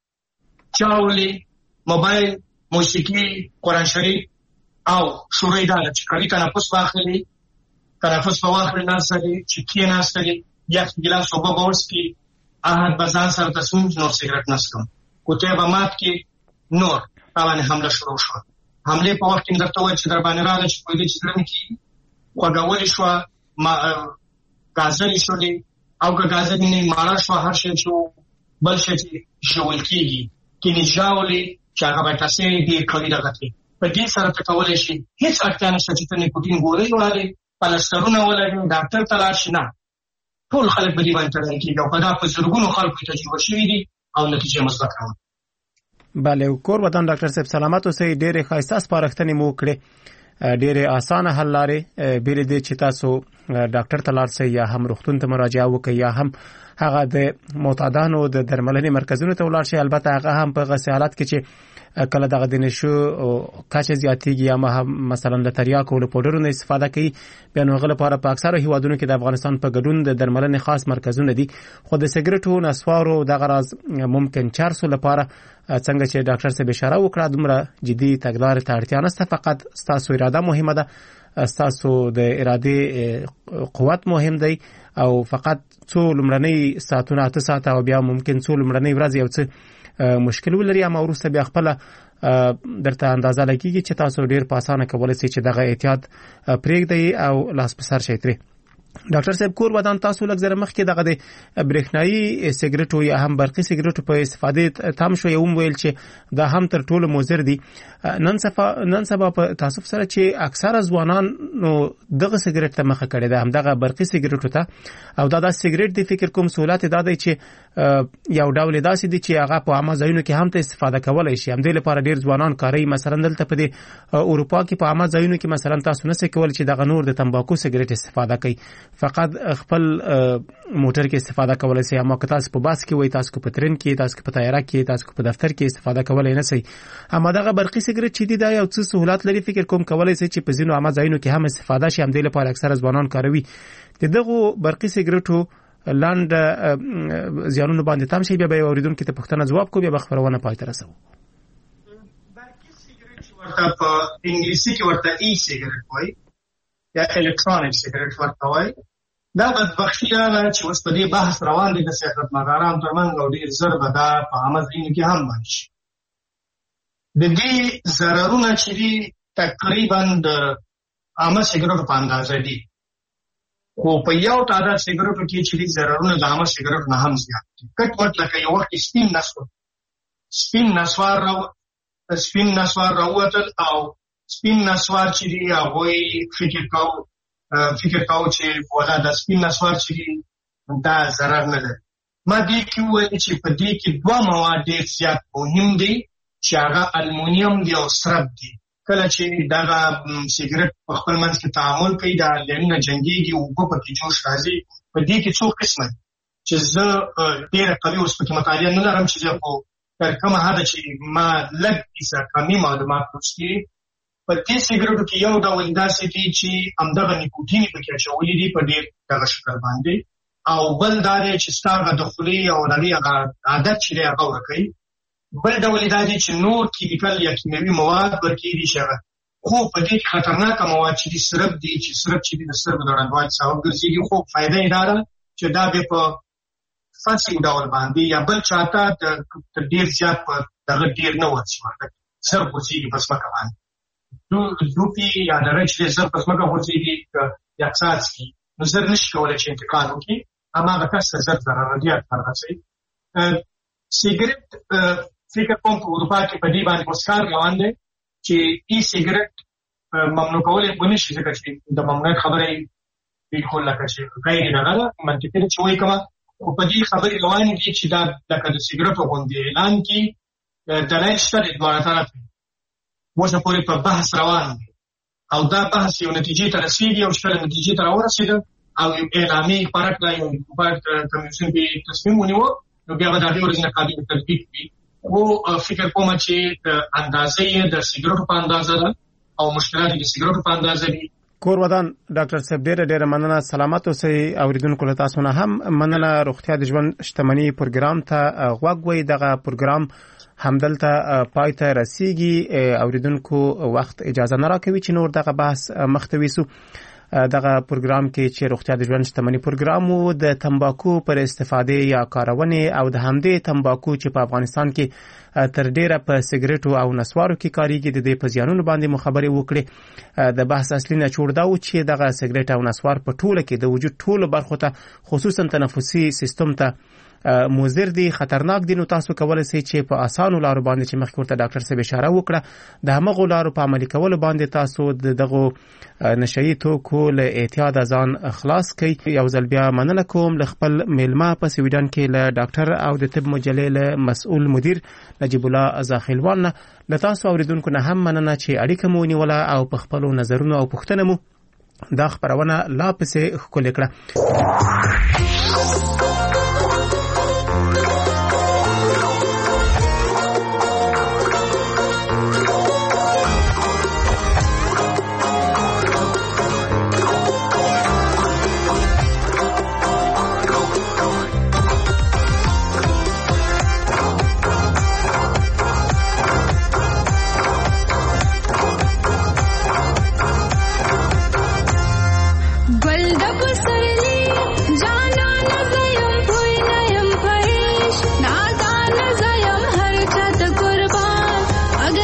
چاولي موبایل موسیقي قرآن شریف او شورای دار چې کړي تنفس واخلي تنفس په واخلي ناسري چې کې ناسري یک ګلاس اوبه وورسکي احد بازان سره تاسو نو سیګریټ نسکم کوته به مات کې نور باندې حمله شروع شو حمله په وخت کې درته وایي چې در باندې راځي چې په دې چې درنه کې خوګاولي شو ما گازري شو دي او گازري نه مارا شو هر شي شو بل شي چې شول کېږي کې نجاولي چې هغه به تاسو دې کوي دغه په دې سره تکولای شي هیڅ اړتیا نشته چې ته نیکوتین ګورې وړي پلسترونه ولګي ډاکټر ته لاړ شي نه ټول خلک به دې باندې تړل کېږي او په دا په زرګونو خلکو تجربه شوې دي او نتیجه مثبت راوړي. بله کور وطن ډاکټر صاحب سلامات اوسئ. ډېرې ښایسته سپارښتنې مو وکړې ډېرې اسانه حل لارې بیرې دې چې تاسو ډاکټر ته لاړ شئ یا هم روغتون ته مراجعه وکړئ یا هم هغه د معتادانو د درملنې مرکزونو ته ولاړ شئ. البته هغه هم په هغه حالت کې چې کله دغه د نشو کچه زیاتېږي یا مثلا له تریاکو له پوډرو نه استفاده کوي بیا نو هغه لپاره په اکثره هیوادونو کې د افغانستان په ګډون د درملنې خاص مرکزونه دي خو د سګریټو نسوارو دغه راز ممکن چارسو لپاره څنګه چې ډاکټر صاحب اشاره وکړه دومره جدي تګلارې ته اړتیا نشته فقط ستاسو اراده مهمه ده ستاسو د ارادې قوت مهم دی او فقط څو لمړنۍ ساعتونه 8 ساعته او بیا ممکن څو لمړنۍ ورځې یو څه مشکل ولري اما وروسته بیا خپل درته اندازه لګیږي چې تاسو ډیر په اسانه کولای شئ چې دغه احتیاط پرېږدئ او لاس په سر شئ ترې. ډاکټر صاحب کور ودان تاسو لږ زره مخکې دغه د برېښنایي سګریټو یا هم برقي سګریټو په استفادې تام شو یو ویل چې دا هم تر ټولو مضر دي. نن سبا په تاسو سره چې اکثره ځوانان نو دغه سګریټ ته مخه کړي ده هم دغه برقي سګریټو ته او دا سګریټ د فکر کوم سہولت دا دی چې یو ډول داسې دي چې هغه په عامه ځایونو کې هم ته استفاده کولای شي هم د لپاره ډیر ځوانان کاری مثلا دلته په اروپا کې په عامه ځایونو کې مثلا تاسو نه سې کول چې دغه نور د تمباکو سګریټ استفاده کوي فقط خپل موټر کې استفاده کولای شي اما که تاسو په باس کې وای تاسو په ترن کې تاسو په طیاره کې تاسو په دفتر کې استفاده کولای نه شي اما دغه برقي سګریټ چې دی دا یو څه سہولت لري فکر کوم کولای شي چې په ځینو عامه ځایونو کې هم استفاده شي هم د لپاره اکثره ځوانان کاروي دغه برقي سګریټو لاند زیانونو باندې تام شي بیا به اوریدونکو ته پوښتنه جواب کو بیا به خبرونه پای ته رسو. برقي سګریټ ورته په انګلیسي کې ورته ای سګریټ وایي یا الکترونیک سګریټ ورته وایي. دا بدبختي هغه چې اوس په دې بحث روان دی د سیاست مدارانو ترمنځ او ډېر زر به دا په عامه ځایونو کې هم باندې شي. د دې ضررونه چې دي تقریبا د عامه سګریټو په اندازه دي خو په یو تعداد سګریټو کې چې دي ضررونه د عامه سګریټو نه هم زیات دي. کټ وټ لکه یو وخت سپین نسوار راووتل او سپین نسوار چې دي هغوی فکر کاو چې ولا د سپین نسوار چې دي دا ضرر نه لري. ما دې کې وویل چې په دې کې دوه مواد ډېر زیات مهم دي چې هغه المونیم دی او سرب دی. کله چې دغه سګریټ په خپل منځ کې تعامل کوي دا لرنه جنګيږي او په کې جوش راځي. په دې کې څو قسمه چې زه ډېر قوي اوس په مطالعه نه لرم چې زه تر کومه حد چې ما لږ کیسه کمی معلومات وشتي په دې سګریټو کې یو ډول داسې دي چې همدغه نیکوتین پکې اچولي دي په ډېر دغه شکل باندې او بل دا دی چې ستاسو د خولې او دغه عادت چې هغه ورکوي. بل ډول دا دی چې نور کیمیکل یا کیمیاوي مواد ورکې دي چې خو په دې کې خطرناک مواد چې دي سرب دي چې سرب چې د سرب د رنګوالي سبب ګرځي خو فائدې نه ده چې دا به په فاسي ډول باندې یا بل چاته د ډیر زیات په دغه ډیر نه ورسي سرب ورسي په سمکه باندې دوی یا درچ دې سرب په سمکه ورسي یا څاڅکي نو زر نشي کولای چې انتقال وکړي اما د کس زر ضرر دي راځي. سیګریټ فکر کوم په اروپا کې په دې باندې مسکار روان دي چې ای سیګریټ ممنوع کولای ونه شي ځکه چې د ممنوع خبرې بالکل لکه چې غیر نه ده منطقي چې وایي کومه او په دې خبرې روان دي چې دا لکه د سیګریټو غونډې اعلان کې دلایل شته د دوه طرف موږ پورې په بحث روان دي او دا بحث یو نتیجې ته رسیدي او شپږ نتیجې ته راورسېده او اعلامي پارک راي په کمیسیون کې تصمیم ونیو نو بیا به د دې ورځې قابل تطبیق وي. او فکر کوم چې اندازې د سیګریټو په اندازه ده او مشکلات د سیګریټو په اندازه دي. کور ودان ډاکټر صاحب ډېر مننه. سلامات اوسئ. اوریدونکو له تاسو نه هم مننه. روغتیا د ژوند شتمنۍ پروګرام ته غوږ وئ. دغه پروګرام همدلته پای ته رسیږي. اوریدونکو وخت اجازه نه راکوي چې نور دغه بحث مخته ویسو. دغه پروګرام کې چې روغتیا د ژوند شتمنۍ پروګرام وو د تمباکو پر استفاده یا کارونې او د همدې تمباکو چې په افغانستان کې تر ډیره په سیګریټو او نسوارو کې کاریږي د دې په زیانونو باندې مو خبرې وکړې. د بحث اصلي نچوړ دا و چې دغه سیګریټ او نسوار په ټوله کې د وجود ټولو برخو ته خصوصا تنفسي سیستم ته مضر دي، خطرناک دي. نو تاسو کولای شئ چې په اسانو لارو باندې چې مخکې ورته ډاکټر صاحب اشاره وکړه د همغو لارو په عملي کولو باندې تاسو دغه نشئی توکو له اعتیاد ځان خلاص کړئ. یو ځل بیا مننه کوم له خپل میلمه په سویډن کې له ډاکټر او د طب مجلې له مسؤل مدیر نجیب الله زاخیلوان نه. له تاسو اوریدونکو نه هم مننه چې اړیکه مو ونیوله او په خپلو نظرونو او پوښتنه مو دا خبرونه لا پسې ښکلې کړه.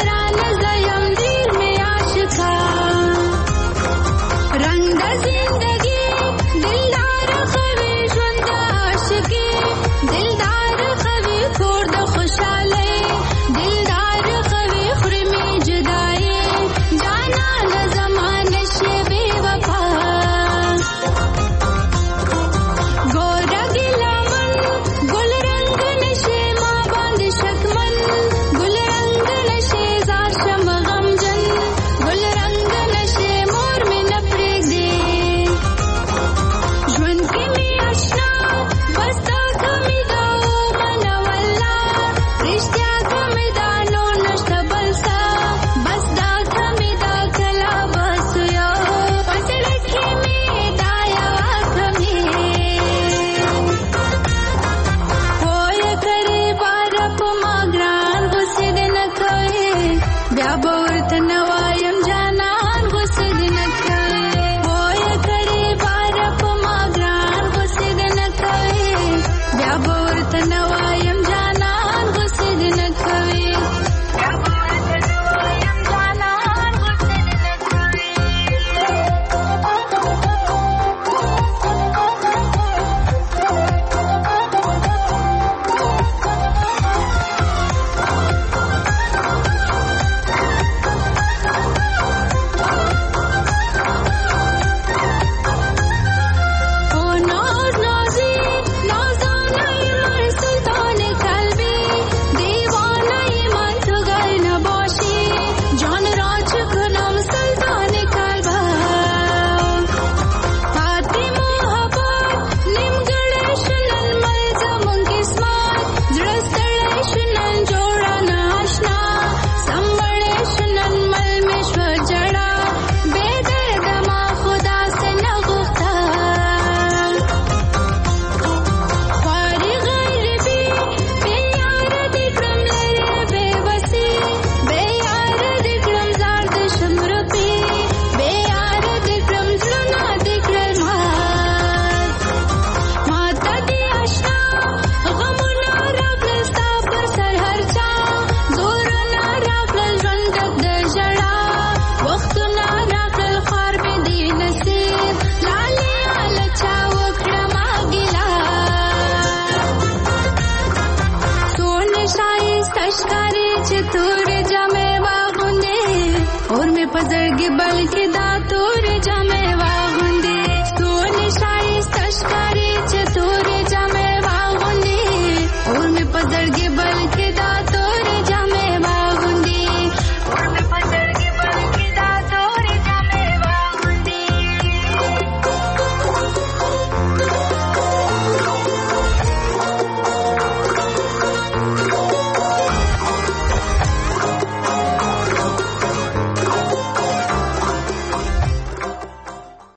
रंग जिंदगी